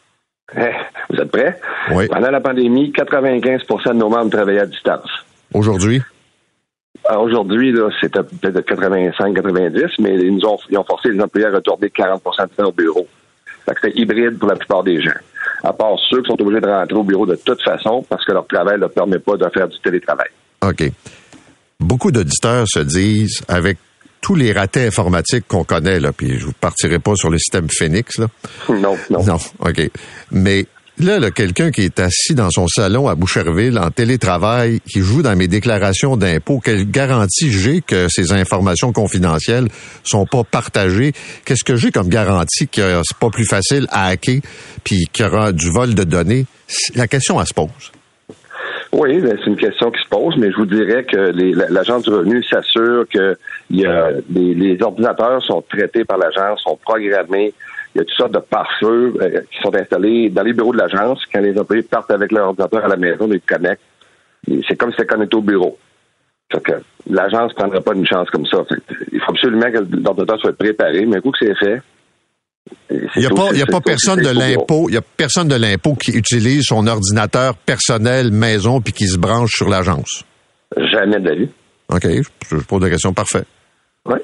[SPEAKER 6] Vous êtes prêts?
[SPEAKER 3] Oui.
[SPEAKER 6] Pendant la pandémie, quatre-vingt-quinze pour cent de nos membres travaillaient à distance.
[SPEAKER 3] Aujourd'hui?
[SPEAKER 6] Alors aujourd'hui, là, c'est peut-être quatre-vingt-cinq à quatre-vingt-dix, mais ils nous ont, ils ont forcé les employés à retourner quarante pour cent de temps au bureau. Fait que c'était hybride pour la plupart des gens. À part ceux qui sont obligés de rentrer au bureau de toute façon parce que leur travail ne leur permet pas de faire du télétravail.
[SPEAKER 3] OK. Beaucoup d'auditeurs se disent, avec tous les ratés informatiques qu'on connaît, là, puis je vous partirai pas sur le système Phoenix, là.
[SPEAKER 6] Non, non.
[SPEAKER 3] Non, OK. Mais là, là, quelqu'un qui est assis dans son salon à Boucherville, en télétravail, qui joue dans mes déclarations d'impôt, quelle garantie j'ai que ces informations confidentielles sont pas partagées? Qu'est-ce que j'ai comme garantie que c'est pas plus facile à hacker puis qu'il y aura du vol de données? La question, elle se pose.
[SPEAKER 6] Oui, c'est une question qui se pose, mais je vous dirais que les, l'agence du revenu s'assure que il y a, les, les ordinateurs sont traités par l'agence, sont programmés. Il y a toutes sortes de pare-feux euh, qui sont installés dans les bureaux de l'agence. Quand les employés partent avec leur ordinateur à la maison, ils connectent. C'est comme si c'était connecté au bureau. Fait que l'agence ne prendra pas une chance comme ça. Fait que, il faut absolument que l'ordinateur soit préparé, mais un coup que c'est fait,
[SPEAKER 3] Il n'y a pas, il y a pas personne de l'impôt, il y a personne de l'impôt qui utilise son ordinateur personnel maison puis qui se branche sur l'agence.
[SPEAKER 6] Jamais de la vie.
[SPEAKER 3] OK, je pose la question, parfait.
[SPEAKER 6] Oui.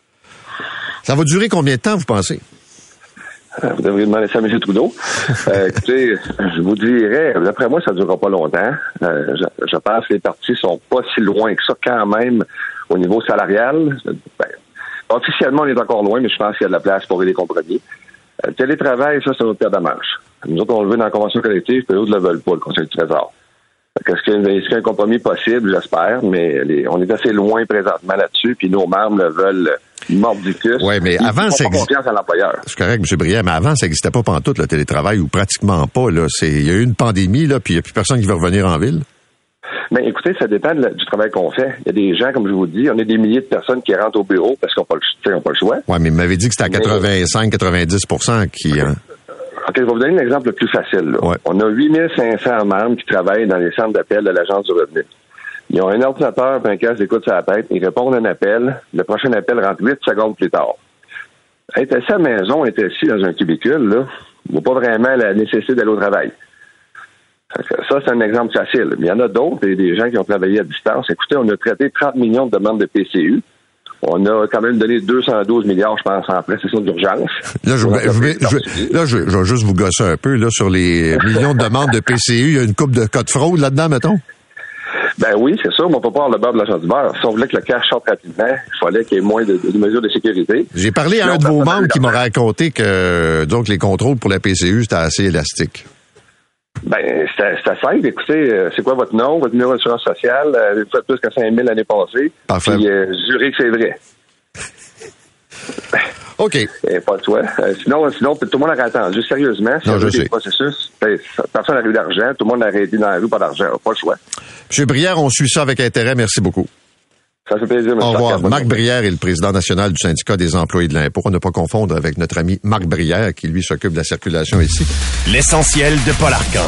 [SPEAKER 3] Ça va durer combien de temps, vous pensez?
[SPEAKER 6] Vous devriez demander ça à M. Trudeau. euh, écoutez, je vous dirais, d'après moi, ça ne durera pas longtemps. Euh, je, je pense que les partis sont pas si loin que ça quand même au niveau salarial. Ben, officiellement, on est encore loin, mais je pense qu'il y a de la place pour les compromis. Euh, télétravail, ça, c'est notre paire de manches. Nous autres, on le veut dans la convention collective, puis eux ne le veulent pas, le Conseil du Trésor. Est-ce qu'il y a un compromis possible? J'espère, mais les, on est assez loin présentement là-dessus, puis nos membres le veulent mordicus.
[SPEAKER 3] Oui, mais avant, ça
[SPEAKER 6] existe... confiance à l'employeur.
[SPEAKER 3] C'est correct, M. Briand, mais avant, ça n'existait pas pantoute, le télétravail, ou pratiquement pas. Là. C'est... Il y a eu une pandémie, là, puis il n'y a plus personne qui veut revenir en ville.
[SPEAKER 6] Mais écoutez, ça dépend de la, du travail qu'on fait. Il y a des gens, comme je vous dis, on a des milliers de personnes qui rentrent au bureau parce qu'on n'a pas le choix.
[SPEAKER 3] Oui, mais vous m'avez dit que c'était à quatre-vingt-cinq à quatre-vingt-dix pour cent qui... Hein...
[SPEAKER 6] OK, je vais vous donner un exemple le plus facile. Là.
[SPEAKER 3] Ouais.
[SPEAKER 6] On a huit mille cinq cents membres qui travaillent dans les centres d'appel de l'Agence du revenu. Ils ont un ordinateur et un casque d'écoute sur la tête. Ils répondent à un appel. Le prochain appel rentre huit secondes plus tard. Être assis à la maison, être assis dans un cubicule, là, ne vaut pas vraiment la nécessité d'aller au travail. Ça, c'est un exemple facile. Mais il y en a d'autres, et des gens qui ont travaillé à distance. Écoutez, on a traité trente millions de demandes de P C U. On a quand même donné deux cent douze milliards, je pense, en prestation d'urgence.
[SPEAKER 3] Là, je, je, je, je, là je, je vais juste vous gosser un peu. Là, sur les millions de demandes de P C U, il y a une coupe de cas de fraude là-dedans, mettons?
[SPEAKER 6] Ben oui, c'est sûr, mais on peut pas avoir le beurre de l'argent du beurre. Si on voulait que le cash sorte rapidement, il fallait qu'il y ait moins de, de mesures de sécurité.
[SPEAKER 3] J'ai parlé à un de vos membres qui m'a raconté que donc les contrôles pour la P C U, c'était assez élastique.
[SPEAKER 6] Ben, c'est simple. Écoutez, c'est quoi votre nom, votre numéro d'assurance sociale? Vous faites plus que cinq mille l'année passée.
[SPEAKER 3] Parfait.
[SPEAKER 6] Puis, euh, jurez que c'est vrai.
[SPEAKER 3] OK.
[SPEAKER 6] Et pas de toi. Euh, sinon, sinon, tout le monde aurait attendu. Sérieusement, si on veut des processus, ben, personne n'a eu d'argent, tout le monde aurait été dans la rue, pas d'argent. Pas le choix.
[SPEAKER 3] M. Brière, on suit ça avec intérêt. Merci beaucoup.
[SPEAKER 6] Ça fait plaisir.
[SPEAKER 3] Au revoir. Marc Brière est le président national du syndicat des employés de l'impôt. On ne pas confondre avec notre ami Marc Brière, qui, lui, s'occupe de la circulation ici.
[SPEAKER 2] L'essentiel de Paul Arcan.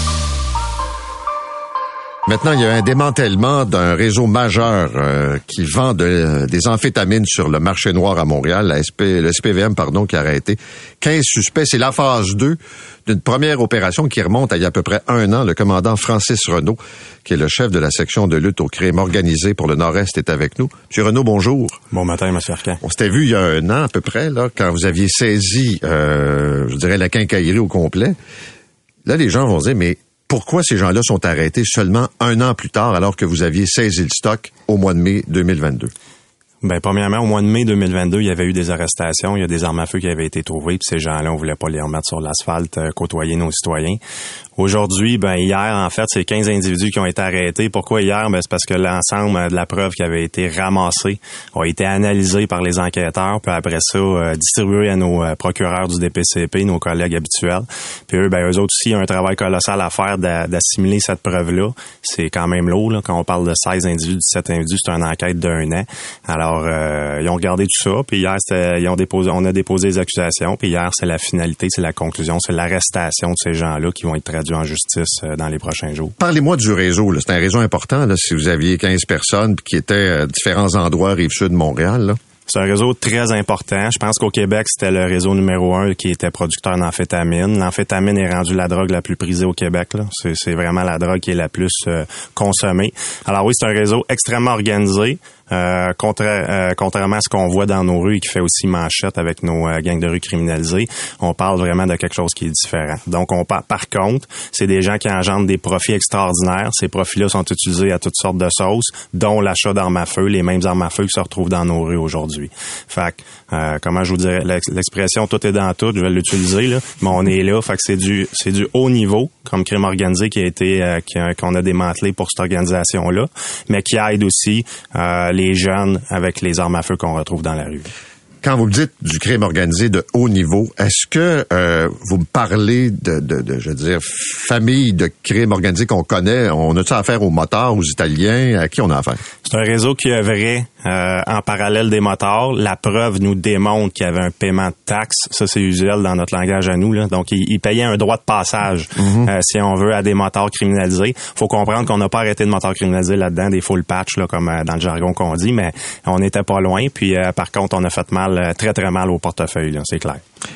[SPEAKER 3] Maintenant, il y a un démantèlement d'un réseau majeur euh, qui vend de, des amphétamines sur le marché noir à Montréal, la S P, le S P V M, pardon, qui a arrêté quinze suspects. C'est la phase deux d'une première opération qui remonte à il y a à peu près un an. Le commandant Francis Renaud, qui est le chef de la section de lutte au crime organisé pour le Nord-Est, est avec nous. Monsieur Renaud, bonjour.
[SPEAKER 7] Bon matin, M. Arcan.
[SPEAKER 3] On s'était vu il y a un an à peu près, là, quand vous aviez saisi, euh, je dirais, la quincaillerie au complet. Là, les gens vont se dire, mais pourquoi ces gens-là sont arrêtés seulement un an plus tard alors que vous aviez saisi le stock au mois de mai deux mille vingt-deux?
[SPEAKER 7] Ben, premièrement, au mois de mai deux mille vingt-deux, il y avait eu des arrestations, il y a des armes à feu qui avaient été trouvées, puis ces gens-là, on voulait pas les remettre sur l'asphalte, euh, côtoyer nos citoyens. Aujourd'hui, ben hier, en fait, c'est quinze individus qui ont été arrêtés. Pourquoi hier? Ben, c'est parce que l'ensemble de la preuve qui avait été ramassée a été analysée par les enquêteurs, puis après ça, euh, distribuée à nos euh, procureurs du D P C P, nos collègues habituels. Puis eux, ben, eux autres aussi, ont un travail colossal à faire d'a- d'assimiler cette preuve-là. C'est quand même lourd, là. Quand on parle de seize individus, dix-sept individus, c'est une enquête d'un an. Alors, euh, ils ont regardé tout ça, puis hier, c'était, ils ont déposé, on a déposé des accusations, puis hier, c'est la finalité, c'est la conclusion, c'est l'arrestation de ces gens-là qui vont être traduits en justice dans les prochains jours.
[SPEAKER 3] Parlez-moi du réseau. Là. C'est un réseau important. Là, si vous aviez quinze personnes qui étaient à différents endroits, Rive-Sud de Montréal. Là.
[SPEAKER 7] C'est un réseau très important. Je pense qu'au Québec, c'était le réseau numéro un qui était producteur d'amphétamine. L'amphétamine est rendue la drogue la plus prisée au Québec. Là. C'est, c'est vraiment la drogue qui est la plus euh, consommée. Alors oui, c'est un réseau extrêmement organisé. Euh, contra- euh, contrairement à ce qu'on voit dans nos rues et qui fait aussi manchette avec nos euh, gangs de rue criminalisés, on parle vraiment de quelque chose qui est différent. Donc, on par, par contre, c'est des gens qui engendrent des profits extraordinaires. Ces profits-là sont utilisés à toutes sortes de sauces, dont l'achat d'armes à feu, les mêmes armes à feu qui se retrouvent dans nos rues aujourd'hui. Fait que, euh, comment je vous dirais, l'expression « tout est dans tout », je vais l'utiliser, là, mais on est là. Fait que c'est du, c'est du haut niveau, comme crime organisé qui a été, euh, qui a, qu'on a démantelé pour cette organisation-là, mais qui aide aussi euh, les jeunes avec les armes à feu qu'on retrouve dans la rue.
[SPEAKER 3] Quand vous me dites du crime organisé de haut niveau, est-ce que euh, vous me parlez de, de, de, je veux dire, famille de crime organisé qu'on connaît? On a-tu affaire aux motards, aux Italiens? À qui on a affaire?
[SPEAKER 7] C'est un réseau qui œuvrait euh, en parallèle des motards. La preuve nous démontre qu'il y avait un paiement de taxes. Ça, c'est usuel dans notre langage à nous. Là. Donc, ils il payaient un droit de passage, mm-hmm. euh, si on veut, à des motards criminalisés. Faut comprendre qu'on n'a pas arrêté de motards criminalisés là-dedans, des full patch, là, comme euh, dans le jargon qu'on dit, mais on n'était pas loin. Puis, euh, par contre, on a fait mal, très, très mal au portefeuille, là, c'est clair.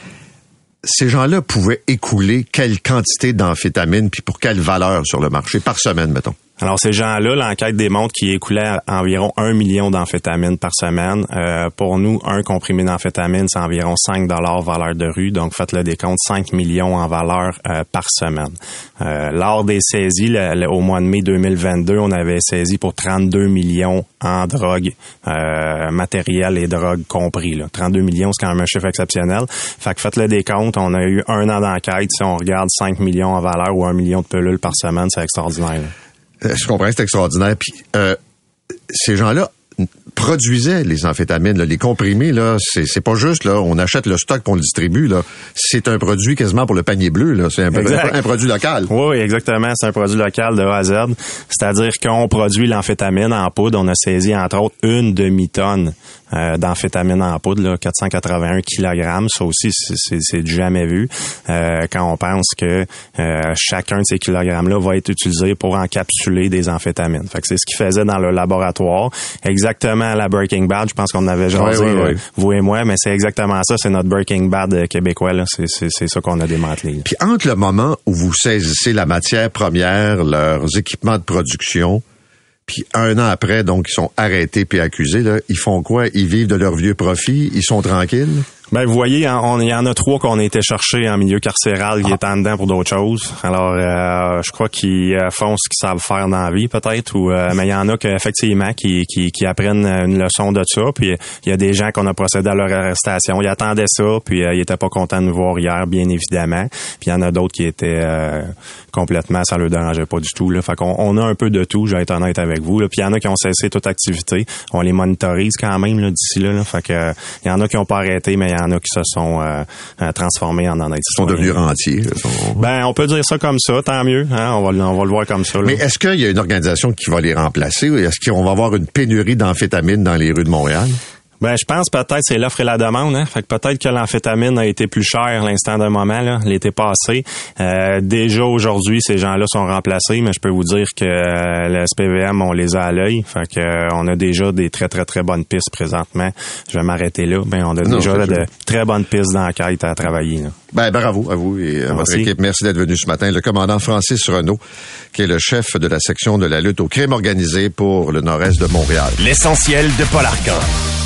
[SPEAKER 3] Ces gens-là pouvaient écouler quelle quantité d'amphétamine puis pour quelle valeur sur le marché par semaine, mettons?
[SPEAKER 7] Alors, ces gens-là, l'enquête démontre qu'ils écoulaient environ un million d'amphétamines par semaine. Euh, pour nous, un comprimé d'amphétamine, c'est environ cinq dollars valeur de rue. Donc, faites le décompte, cinq millions en valeur euh, par semaine. Euh, lors des saisies, le, le, au mois de mai deux mille vingt-deux, on avait saisi pour trente-deux millions en drogue, euh, matériel et drogue compris. Là. trente-deux millions, c'est quand même un chiffre exceptionnel. Fait que faites le décompte, on a eu un an d'enquête. Si on regarde cinq millions en valeur ou un million de pilules par semaine, c'est extraordinaire. Là.
[SPEAKER 3] Je comprends, c'est extraordinaire. Puis euh, ces gens-là produisaient les amphétamines, là, les comprimés, là, c'est, c'est pas juste, là, on achète le stock, on le distribue, là. C'est un produit quasiment pour le panier bleu, là. C'est un, un, un produit local.
[SPEAKER 7] Oui, exactement. C'est un produit local de A à Z. C'est-à-dire qu'on produit l'amphétamine en poudre. On a saisi, entre autres, une demi-tonne euh, d'amphétamine en poudre, là, quatre cent quatre-vingt-un kilogrammes. Ça aussi, c'est, c'est, c'est du jamais vu. Euh, quand on pense que euh, chacun de ces kilogrammes-là va être utilisé pour encapsuler des amphétamines. Fait que c'est ce qu'ils faisaient dans le laboratoire. Exactement à la Breaking Bad. Je pense qu'on avait jasé, oui, oui, oui. Euh, vous et moi, mais c'est exactement ça. C'est notre Breaking Bad québécois, là. C'est, c'est, c'est ça qu'on a démantelé. Là.
[SPEAKER 3] Puis entre le moment où vous saisissez la matière première, leurs équipements de production, puis un an après, donc, ils sont arrêtés puis accusés, là, ils font quoi? Ils vivent de leur vieux profit? Ils sont tranquilles?
[SPEAKER 7] Ben, vous voyez, il y en a trois qu'on a été chercher en milieu carcéral qui ah. est en dedans pour d'autres choses. Alors, euh, je crois qu'ils font ce qu'ils savent faire dans la vie, peut-être, ou euh, mais il y en a qui, effectivement, qui, qui, qui apprennent une leçon de ça. Puis, il y a des gens qu'on a procédé à leur arrestation. Ils attendaient ça, puis euh, ils étaient pas contents de nous voir hier, bien évidemment. Puis, il y en a d'autres qui étaient euh, complètement, ça leur dérangeait pas du tout. Là. Fait qu'on on a un peu de tout, je vais être honnête avec vous. Là. Puis, il y en a qui ont cessé toute activité. On les monitorise quand même là, d'ici là. là. Fait que, il y en a qui ont pas arrêté, mais il y en a qui se sont euh, transformés en honnêtes citoyens.
[SPEAKER 3] Ils sont devenus rentiers. Sont...
[SPEAKER 7] Ben, on peut dire ça comme ça, tant mieux. Hein? On va, on va le voir comme ça. Là.
[SPEAKER 3] Mais est-ce qu'il y a une organisation qui va les remplacer ou est-ce qu'on va avoir une pénurie d'amphétamine dans les rues de Montréal?
[SPEAKER 7] Ben, je pense peut-être c'est l'offre et la demande. Hein? Fait que peut-être que l'amphétamine a été plus chère l'instant d'un moment, là, l'été passé. Euh, déjà aujourd'hui, ces gens-là sont remplacés, mais je peux vous dire que euh, le S P V M, on les a à l'œil. Fait que euh, on a déjà des très très très bonnes pistes présentement. Je vais m'arrêter là. Ben, on a non, déjà là, de très bonnes pistes d'enquête à travailler. Là. Ben,
[SPEAKER 3] bravo à vous et à Merci. votre équipe. Merci d'être venu ce matin. Le commandant Francis Renaud, qui est le chef de la section de la lutte au crime organisé pour le nord-est de Montréal.
[SPEAKER 2] L'essentiel de Paul Arcan.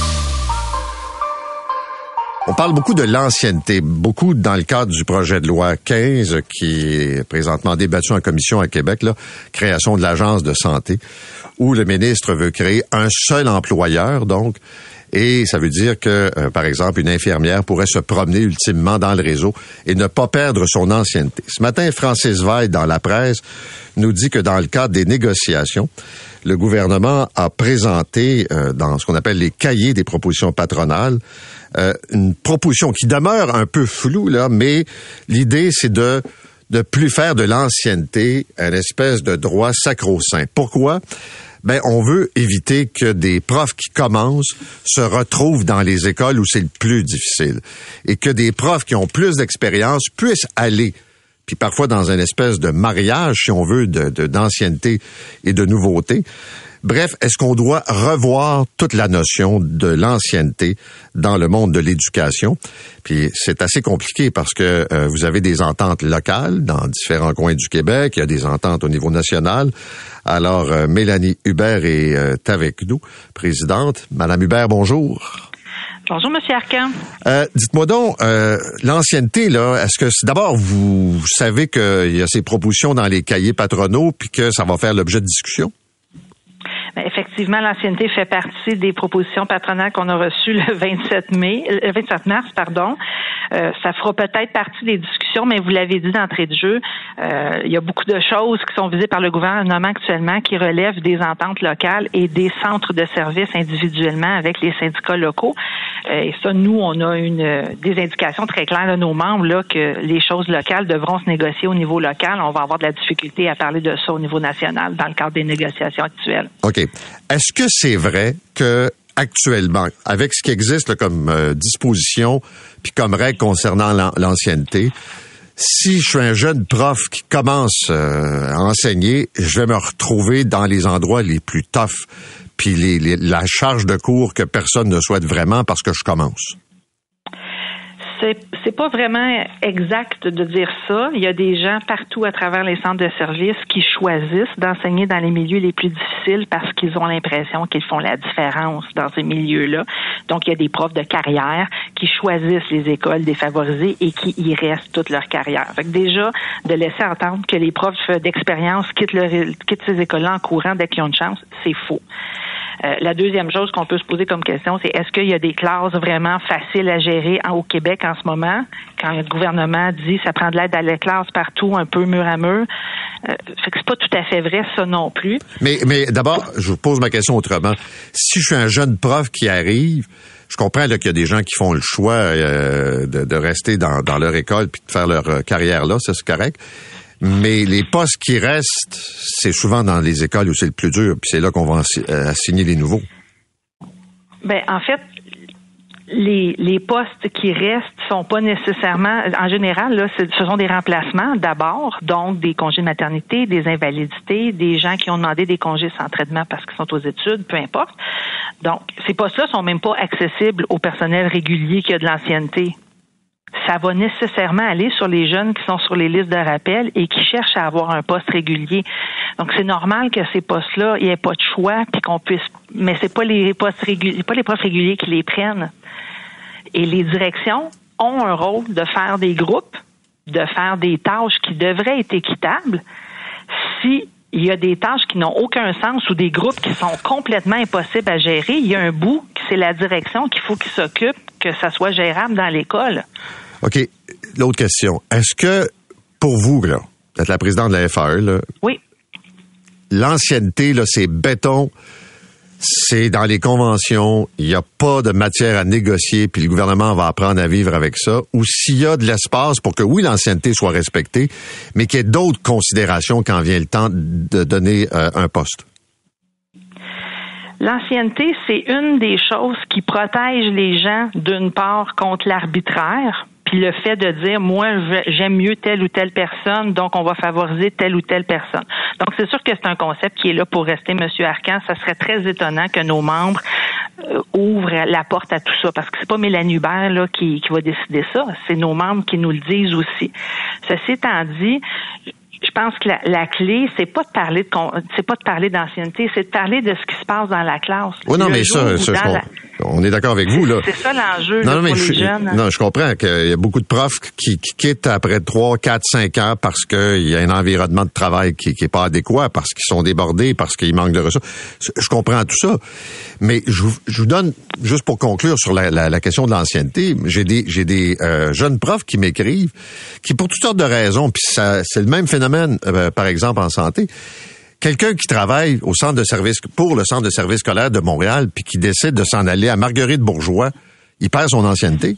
[SPEAKER 3] On parle beaucoup de l'ancienneté, beaucoup dans le cadre du projet de loi quinze qui est présentement débattu en commission à Québec, là, création de l'agence de santé, où le ministre veut créer un seul employeur, donc, et ça veut dire que, euh, par exemple, une infirmière pourrait se promener ultimement dans le réseau et ne pas perdre son ancienneté. Ce matin, Francis Veil, dans la presse, nous dit que dans le cadre des négociations, le gouvernement a présenté, euh, dans ce qu'on appelle les cahiers des propositions patronales, Euh, une proposition qui demeure un peu floue, là, mais l'idée, c'est de de plus faire de l'ancienneté une espèce de droit sacro-saint. Pourquoi? Ben, on veut éviter que des profs qui commencent se retrouvent dans les écoles où c'est le plus difficile et que des profs qui ont plus d'expérience puissent aller, puis parfois dans une espèce de mariage, si on veut, de, de d'ancienneté et de nouveauté. Bref, est-ce qu'on doit revoir toute la notion de l'ancienneté dans le monde de l'éducation? Puis c'est assez compliqué parce que euh, vous avez des ententes locales dans différents coins du Québec, il y a des ententes au niveau national. Alors, euh, Mélanie Hubert est euh, avec nous, présidente. Madame Hubert, bonjour.
[SPEAKER 8] Bonjour, Monsieur Arcan.
[SPEAKER 3] Euh, dites-moi donc, euh, l'ancienneté, là, est-ce que d'abord vous, vous savez qu'il y a ces propositions dans les cahiers patronaux puis que ça va faire l'objet de discussion?
[SPEAKER 8] Effectivement, l'ancienneté fait partie des propositions patronales qu'on a reçues le vingt-sept mai, le vingt-sept mars, pardon. Euh, ça fera peut-être partie des discussions, mais vous l'avez dit d'entrée de jeu, euh, il y a beaucoup de choses qui sont visées par le gouvernement actuellement qui relèvent des ententes locales et des centres de services individuellement avec les syndicats locaux. Euh, et ça, nous, on a une des indications très claires de nos membres là que les choses locales devront se négocier au niveau local. On va avoir de la difficulté à parler de ça au niveau national dans le cadre des négociations actuelles.
[SPEAKER 3] OK. Est-ce que c'est vrai que actuellement, avec ce qui existe là, comme euh, disposition puis comme règle concernant l'an- l'ancienneté, si je suis un jeune prof qui commence euh, à enseigner, je vais me retrouver dans les endroits les plus toughs puis les, les, la charge de cours que personne ne souhaite vraiment parce que je commence?
[SPEAKER 8] C'est, c'est pas vraiment exact de dire ça. Il y a des gens partout à travers les centres de services qui choisissent d'enseigner dans les milieux les plus difficiles parce qu'ils ont l'impression qu'ils font la différence dans ces milieux-là. Donc, il y a des profs de carrière qui choisissent les écoles défavorisées et qui y restent toute leur carrière. Fait que déjà, de laisser entendre que les profs d'expérience quittent, leur, quittent ces écoles-là en courant dès qu'ils ont une chance, c'est faux. Euh, la deuxième chose qu'on peut se poser comme question, c'est est-ce qu'il y a des classes vraiment faciles à gérer en, au Québec en ce moment, quand le gouvernement dit ça prend de l'aide à la classe partout, un peu mur à mur. Euh, fait que c'est pas tout à fait vrai, ça non plus.
[SPEAKER 3] Mais, mais d'abord, je vous pose ma question autrement. Si je suis un jeune prof qui arrive, je comprends là, qu'il y a des gens qui font le choix euh, de, de rester dans, dans leur école puis de faire leur euh, carrière là, ça c'est correct. Mais les postes qui restent, c'est souvent dans les écoles où c'est le plus dur, puis c'est là qu'on va assigner les nouveaux.
[SPEAKER 8] Ben en fait, les les postes qui restent sont pas nécessairement, en général là, ce sont des remplacements d'abord, donc des congés de maternité, des invalidités, des gens qui ont demandé des congés sans traitement parce qu'ils sont aux études, peu importe. Donc ces postes-là sont même pas accessibles au personnel régulier qui a de l'ancienneté. Ça va nécessairement aller sur les jeunes qui sont sur les listes de rappel et qui cherchent à avoir un poste régulier. Donc, c'est normal que ces postes-là, il n'y ait pas de choix puis qu'on puisse, mais c'est pas les postes réguliers, pas les postes réguliers qui les prennent. Et les directions ont un rôle de faire des groupes, de faire des tâches qui devraient être équitables. Si il y a des tâches qui n'ont aucun sens ou des groupes qui sont complètement impossibles à gérer, il y a un bout, c'est la direction qu'il faut qu'il s'occupe, que ça soit gérable dans l'école.
[SPEAKER 3] OK. L'autre question. Est-ce que, pour vous, là, vous êtes la présidente de la F A E, là,
[SPEAKER 8] oui.
[SPEAKER 3] L'ancienneté, là, c'est béton, c'est dans les conventions, il n'y a pas de matière à négocier, puis le gouvernement va apprendre à vivre avec ça, ou s'il y a de l'espace pour que, oui, l'ancienneté soit respectée, mais qu'il y ait d'autres considérations quand vient le temps de donner euh, un poste?
[SPEAKER 8] L'ancienneté, c'est une des choses qui protège les gens, d'une part, contre l'arbitraire, puis le fait de dire, moi, j'aime mieux telle ou telle personne, donc on va favoriser telle ou telle personne. Donc, c'est sûr que c'est un concept qui est là pour rester, M. Arcan. Ça serait très étonnant que nos membres euh, ouvrent la porte à tout ça, parce que c'est pas Mélanie Hubert là, qui, qui va décider ça. C'est nos membres qui nous le disent aussi. Ceci étant dit, je pense que la, la clé, c'est pas de parler de c'est pas de parler d'ancienneté, c'est de parler de ce qui se passe dans la classe.
[SPEAKER 3] Oui, non, mais ça, ça je la... on est d'accord avec vous, là.
[SPEAKER 8] C'est ça l'enjeu
[SPEAKER 3] non,
[SPEAKER 8] là,
[SPEAKER 3] non, mais
[SPEAKER 8] pour
[SPEAKER 3] je,
[SPEAKER 8] les jeunes.
[SPEAKER 3] Non, je comprends qu'il y a beaucoup de profs qui, qui quittent après trois, quatre, cinq ans parce qu'il y a un environnement de travail qui, qui est pas adéquat, parce qu'ils sont débordés, parce qu'ils manquent de ressources. Je comprends tout ça. Mais je vous, je vous donne, juste pour conclure sur la, la, la question de l'ancienneté, j'ai des, j'ai des euh, jeunes profs qui m'écrivent, qui pour toutes sortes de raisons, puis ça, c'est le même phénomène, euh, par exemple en santé, quelqu'un qui travaille au centre de service pour le centre de service scolaire de Montréal puis qui décide de s'en aller à Marguerite-Bourgeois, il perd son ancienneté?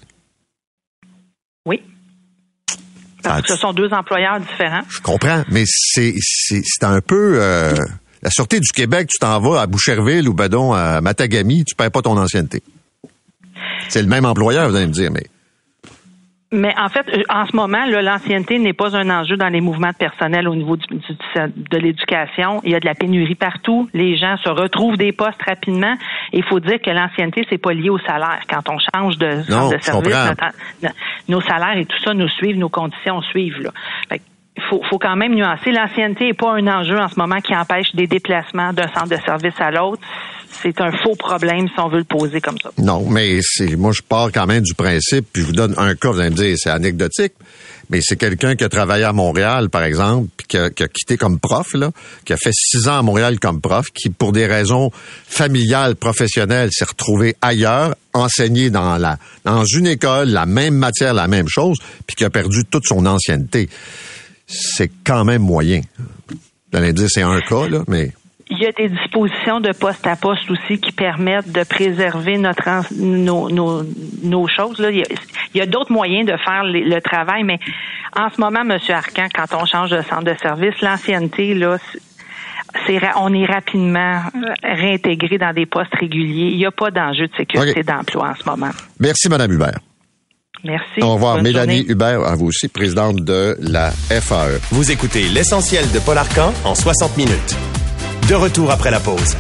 [SPEAKER 8] Oui. Parce ah, que ce sont deux employeurs différents.
[SPEAKER 3] Je comprends, mais c'est c'est, c'est un peu euh, la Sûreté du Québec, tu t'en vas à Boucherville ou badon à Matagami, tu perds pas ton ancienneté. C'est le même employeur, vous allez me dire, mais...
[SPEAKER 8] Mais en fait, en ce moment, là, l'ancienneté n'est pas un enjeu dans les mouvements de personnel au niveau du, du, de l'éducation. Il y a de la pénurie partout. Les gens se retrouvent des postes rapidement. Et il faut dire que l'ancienneté, c'est pas lié au salaire. Quand on change de
[SPEAKER 3] non,
[SPEAKER 8] centre de service,
[SPEAKER 3] notre,
[SPEAKER 8] nos salaires et tout ça nous suivent, nos conditions suivent. Là. Fait il faut, faut quand même nuancer. L'ancienneté n'est pas un enjeu en ce moment qui empêche des déplacements d'un centre de service à l'autre. C'est un faux problème si on veut le poser comme ça.
[SPEAKER 3] Non, mais c'est moi je pars quand même du principe, puis je vous donne un cas, vous allez me dire c'est anecdotique, mais c'est quelqu'un qui a travaillé à Montréal, par exemple, puis qui a, qui a quitté comme prof, là, qui a fait six ans à Montréal comme prof, qui, pour des raisons familiales, professionnelles, s'est retrouvé ailleurs, enseigné dans la dans une école, la même matière, la même chose, puis qui a perdu toute son ancienneté. C'est quand même moyen. Vous allez me dire c'est un cas, là, mais...
[SPEAKER 8] Il y a des dispositions de poste à poste aussi qui permettent de préserver notre nos, nos, nos choses. Là. Il y a, il y a d'autres moyens de faire les, le travail, mais en ce moment, M. Arcan, quand on change de centre de service, l'ancienneté, là, c'est, on est rapidement réintégré dans des postes réguliers. Il n'y a pas d'enjeu de sécurité okay. d'emploi en ce moment.
[SPEAKER 3] Merci, Mme Hubert.
[SPEAKER 8] Merci.
[SPEAKER 3] Au revoir.
[SPEAKER 8] Bonne
[SPEAKER 3] Mélanie
[SPEAKER 8] journée.
[SPEAKER 3] Hubert, à vous aussi, présidente de la F A E.
[SPEAKER 2] Vous écoutez l'essentiel de Paul Arcan en soixante minutes. De retour après la pause.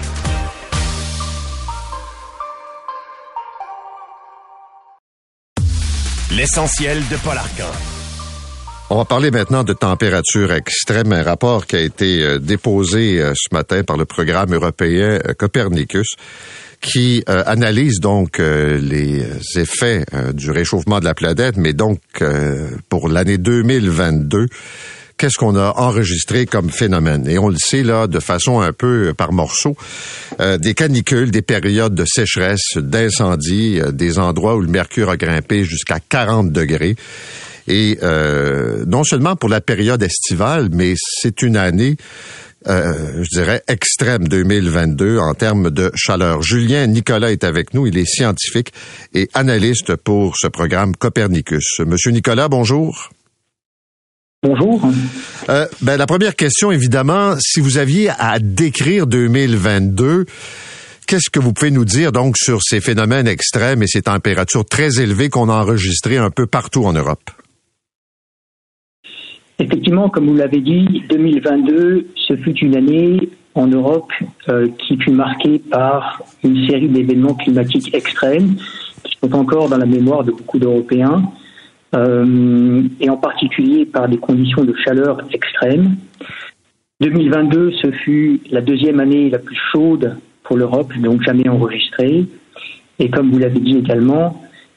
[SPEAKER 2] L'essentiel de Paul Arcan.
[SPEAKER 3] On va parler maintenant de température extrême, un rapport qui a été déposé ce matin par le programme européen Copernicus, qui euh, analyse donc euh, les effets euh, du réchauffement de la planète, mais donc euh, pour l'année deux mille vingt-deux, qu'est-ce qu'on a enregistré comme phénomène? Et on le sait là de façon un peu par morceaux, euh, des canicules, des périodes de sécheresse, d'incendies, euh, des endroits où le mercure a grimpé jusqu'à quarante degrés. Et euh, non seulement pour la période estivale, mais c'est une année Euh, je dirais, extrême deux mille vingt-deux en termes de chaleur. Julien Nicolas est avec nous. Il est scientifique et analyste pour ce programme Copernicus. Monsieur Nicolas, bonjour.
[SPEAKER 9] Bonjour.
[SPEAKER 3] Euh, ben, la première question, évidemment, si vous aviez à décrire deux mille vingt-deux, qu'est-ce que vous pouvez nous dire donc sur ces phénomènes extrêmes et ces températures très élevées qu'on a enregistrées un peu partout en Europe?
[SPEAKER 9] Effectivement, comme vous l'avez dit, deux mille vingt-deux, ce fut une année en Europe euh, qui fut marquée par une série d'événements climatiques extrêmes qui sont encore dans la mémoire de beaucoup d'Européens, euh, et en particulier par des conditions de chaleur extrêmes. deux mille vingt-deux, ce fut la deuxième année la plus chaude pour l'Europe, donc jamais enregistrée. Et comme vous l'avez dit également,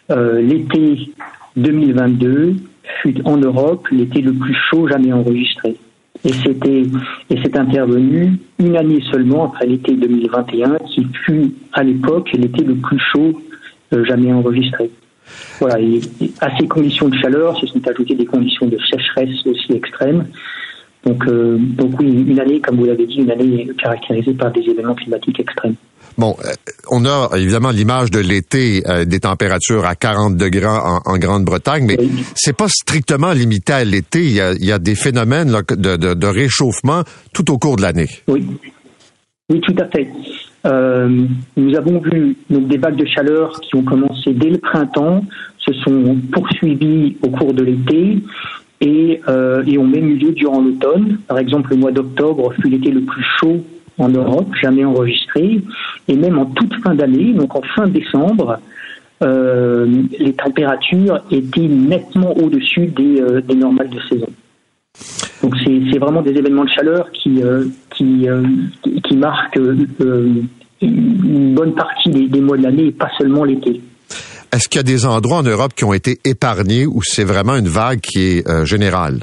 [SPEAKER 9] euh, l'été deux mille vingt-deux fut en Europe l'été le plus chaud jamais enregistré. Et c'était et c'est intervenu une année seulement après l'été deux mille vingt et un, qui fut à l'époque l'été le plus chaud euh, jamais enregistré. Voilà. Et, et à ces conditions de chaleur se sont ajoutées des conditions de sécheresse aussi extrêmes. Donc, euh, donc oui, une année, comme vous l'avez dit, une année caractérisée par des événements climatiques extrêmes.
[SPEAKER 3] Bon, euh, on a évidemment l'image de l'été, euh, des températures à quarante degrés en, en Grande-Bretagne, mais oui. C'est pas strictement limité à l'été. Il y a, il y a des phénomènes là, de, de, de réchauffement tout au cours de l'année.
[SPEAKER 9] Oui, oui, tout à fait. Euh, nous avons vu donc des vagues de chaleur qui ont commencé dès le printemps, se sont poursuivies au cours de l'été et, euh, et ont même eu lieu durant l'automne. Par exemple, le mois d'octobre fut l'été le plus chaud en Europe, jamais enregistré, et même en toute fin d'année, donc en fin décembre, euh, les températures étaient nettement au-dessus des, euh, des normales de saison. Donc c'est, c'est vraiment des événements de chaleur qui, euh, qui, euh, qui marquent euh, une bonne partie des, des mois de l'année et pas seulement l'été.
[SPEAKER 3] Est-ce qu'il y a des endroits en Europe qui ont été épargnés ou c'est vraiment une vague qui est euh, générale?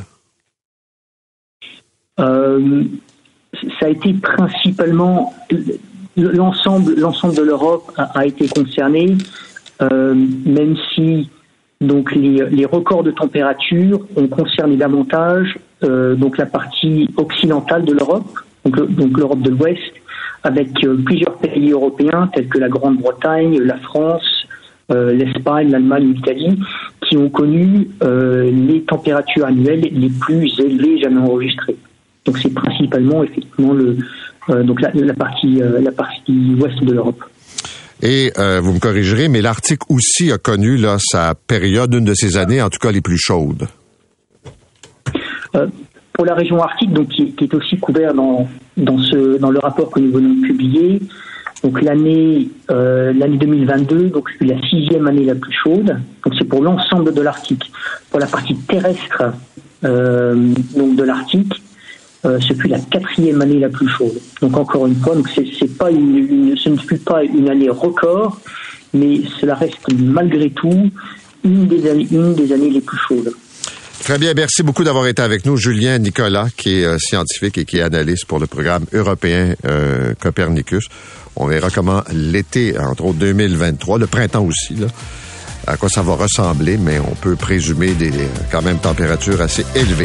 [SPEAKER 3] Euh...
[SPEAKER 9] Ça a été principalement l'ensemble, l'ensemble de l'Europe a, a été concerné, euh, même si donc les, les records de température ont concerné davantage euh, donc la partie occidentale de l'Europe, donc, donc l'Europe de l'Ouest, avec euh, plusieurs pays européens tels que la Grande-Bretagne, la France, euh, l'Espagne, l'Allemagne, l'Italie, qui ont connu euh, les températures annuelles les plus élevées jamais enregistrées. Donc c'est principalement effectivement le euh, donc la, la partie euh, la partie ouest de l'Europe.
[SPEAKER 3] Et euh, vous me corrigerez, mais l'Arctique aussi a connu là sa période, une de ses années, en tout cas les plus chaudes.
[SPEAKER 9] Euh, pour la région arctique, donc qui, qui est aussi couvert dans dans ce dans le rapport que nous venons de publier, donc l'année euh, l'année deux mille vingt-deux donc fut la sixième année la plus chaude. Donc c'est pour l'ensemble de l'Arctique. Pour la partie terrestre euh, donc de l'Arctique. Euh, ce fut la quatrième année la plus chaude. Donc encore une fois, donc c'est, c'est pas une, une, ce ne fut pas une année record, mais cela reste malgré tout une des années, une des années les plus chaudes.
[SPEAKER 3] Très bien, merci beaucoup d'avoir été avec nous, Julien Nicolas, qui est euh, scientifique et qui est analyste pour le programme européen euh, Copernicus. On verra comment l'été, entre autres deux mille vingt-trois, le printemps aussi, là, à quoi ça va ressembler, mais on peut présumer des quand même températures assez élevées.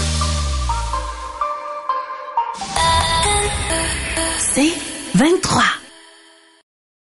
[SPEAKER 1] C'est vingt-trois.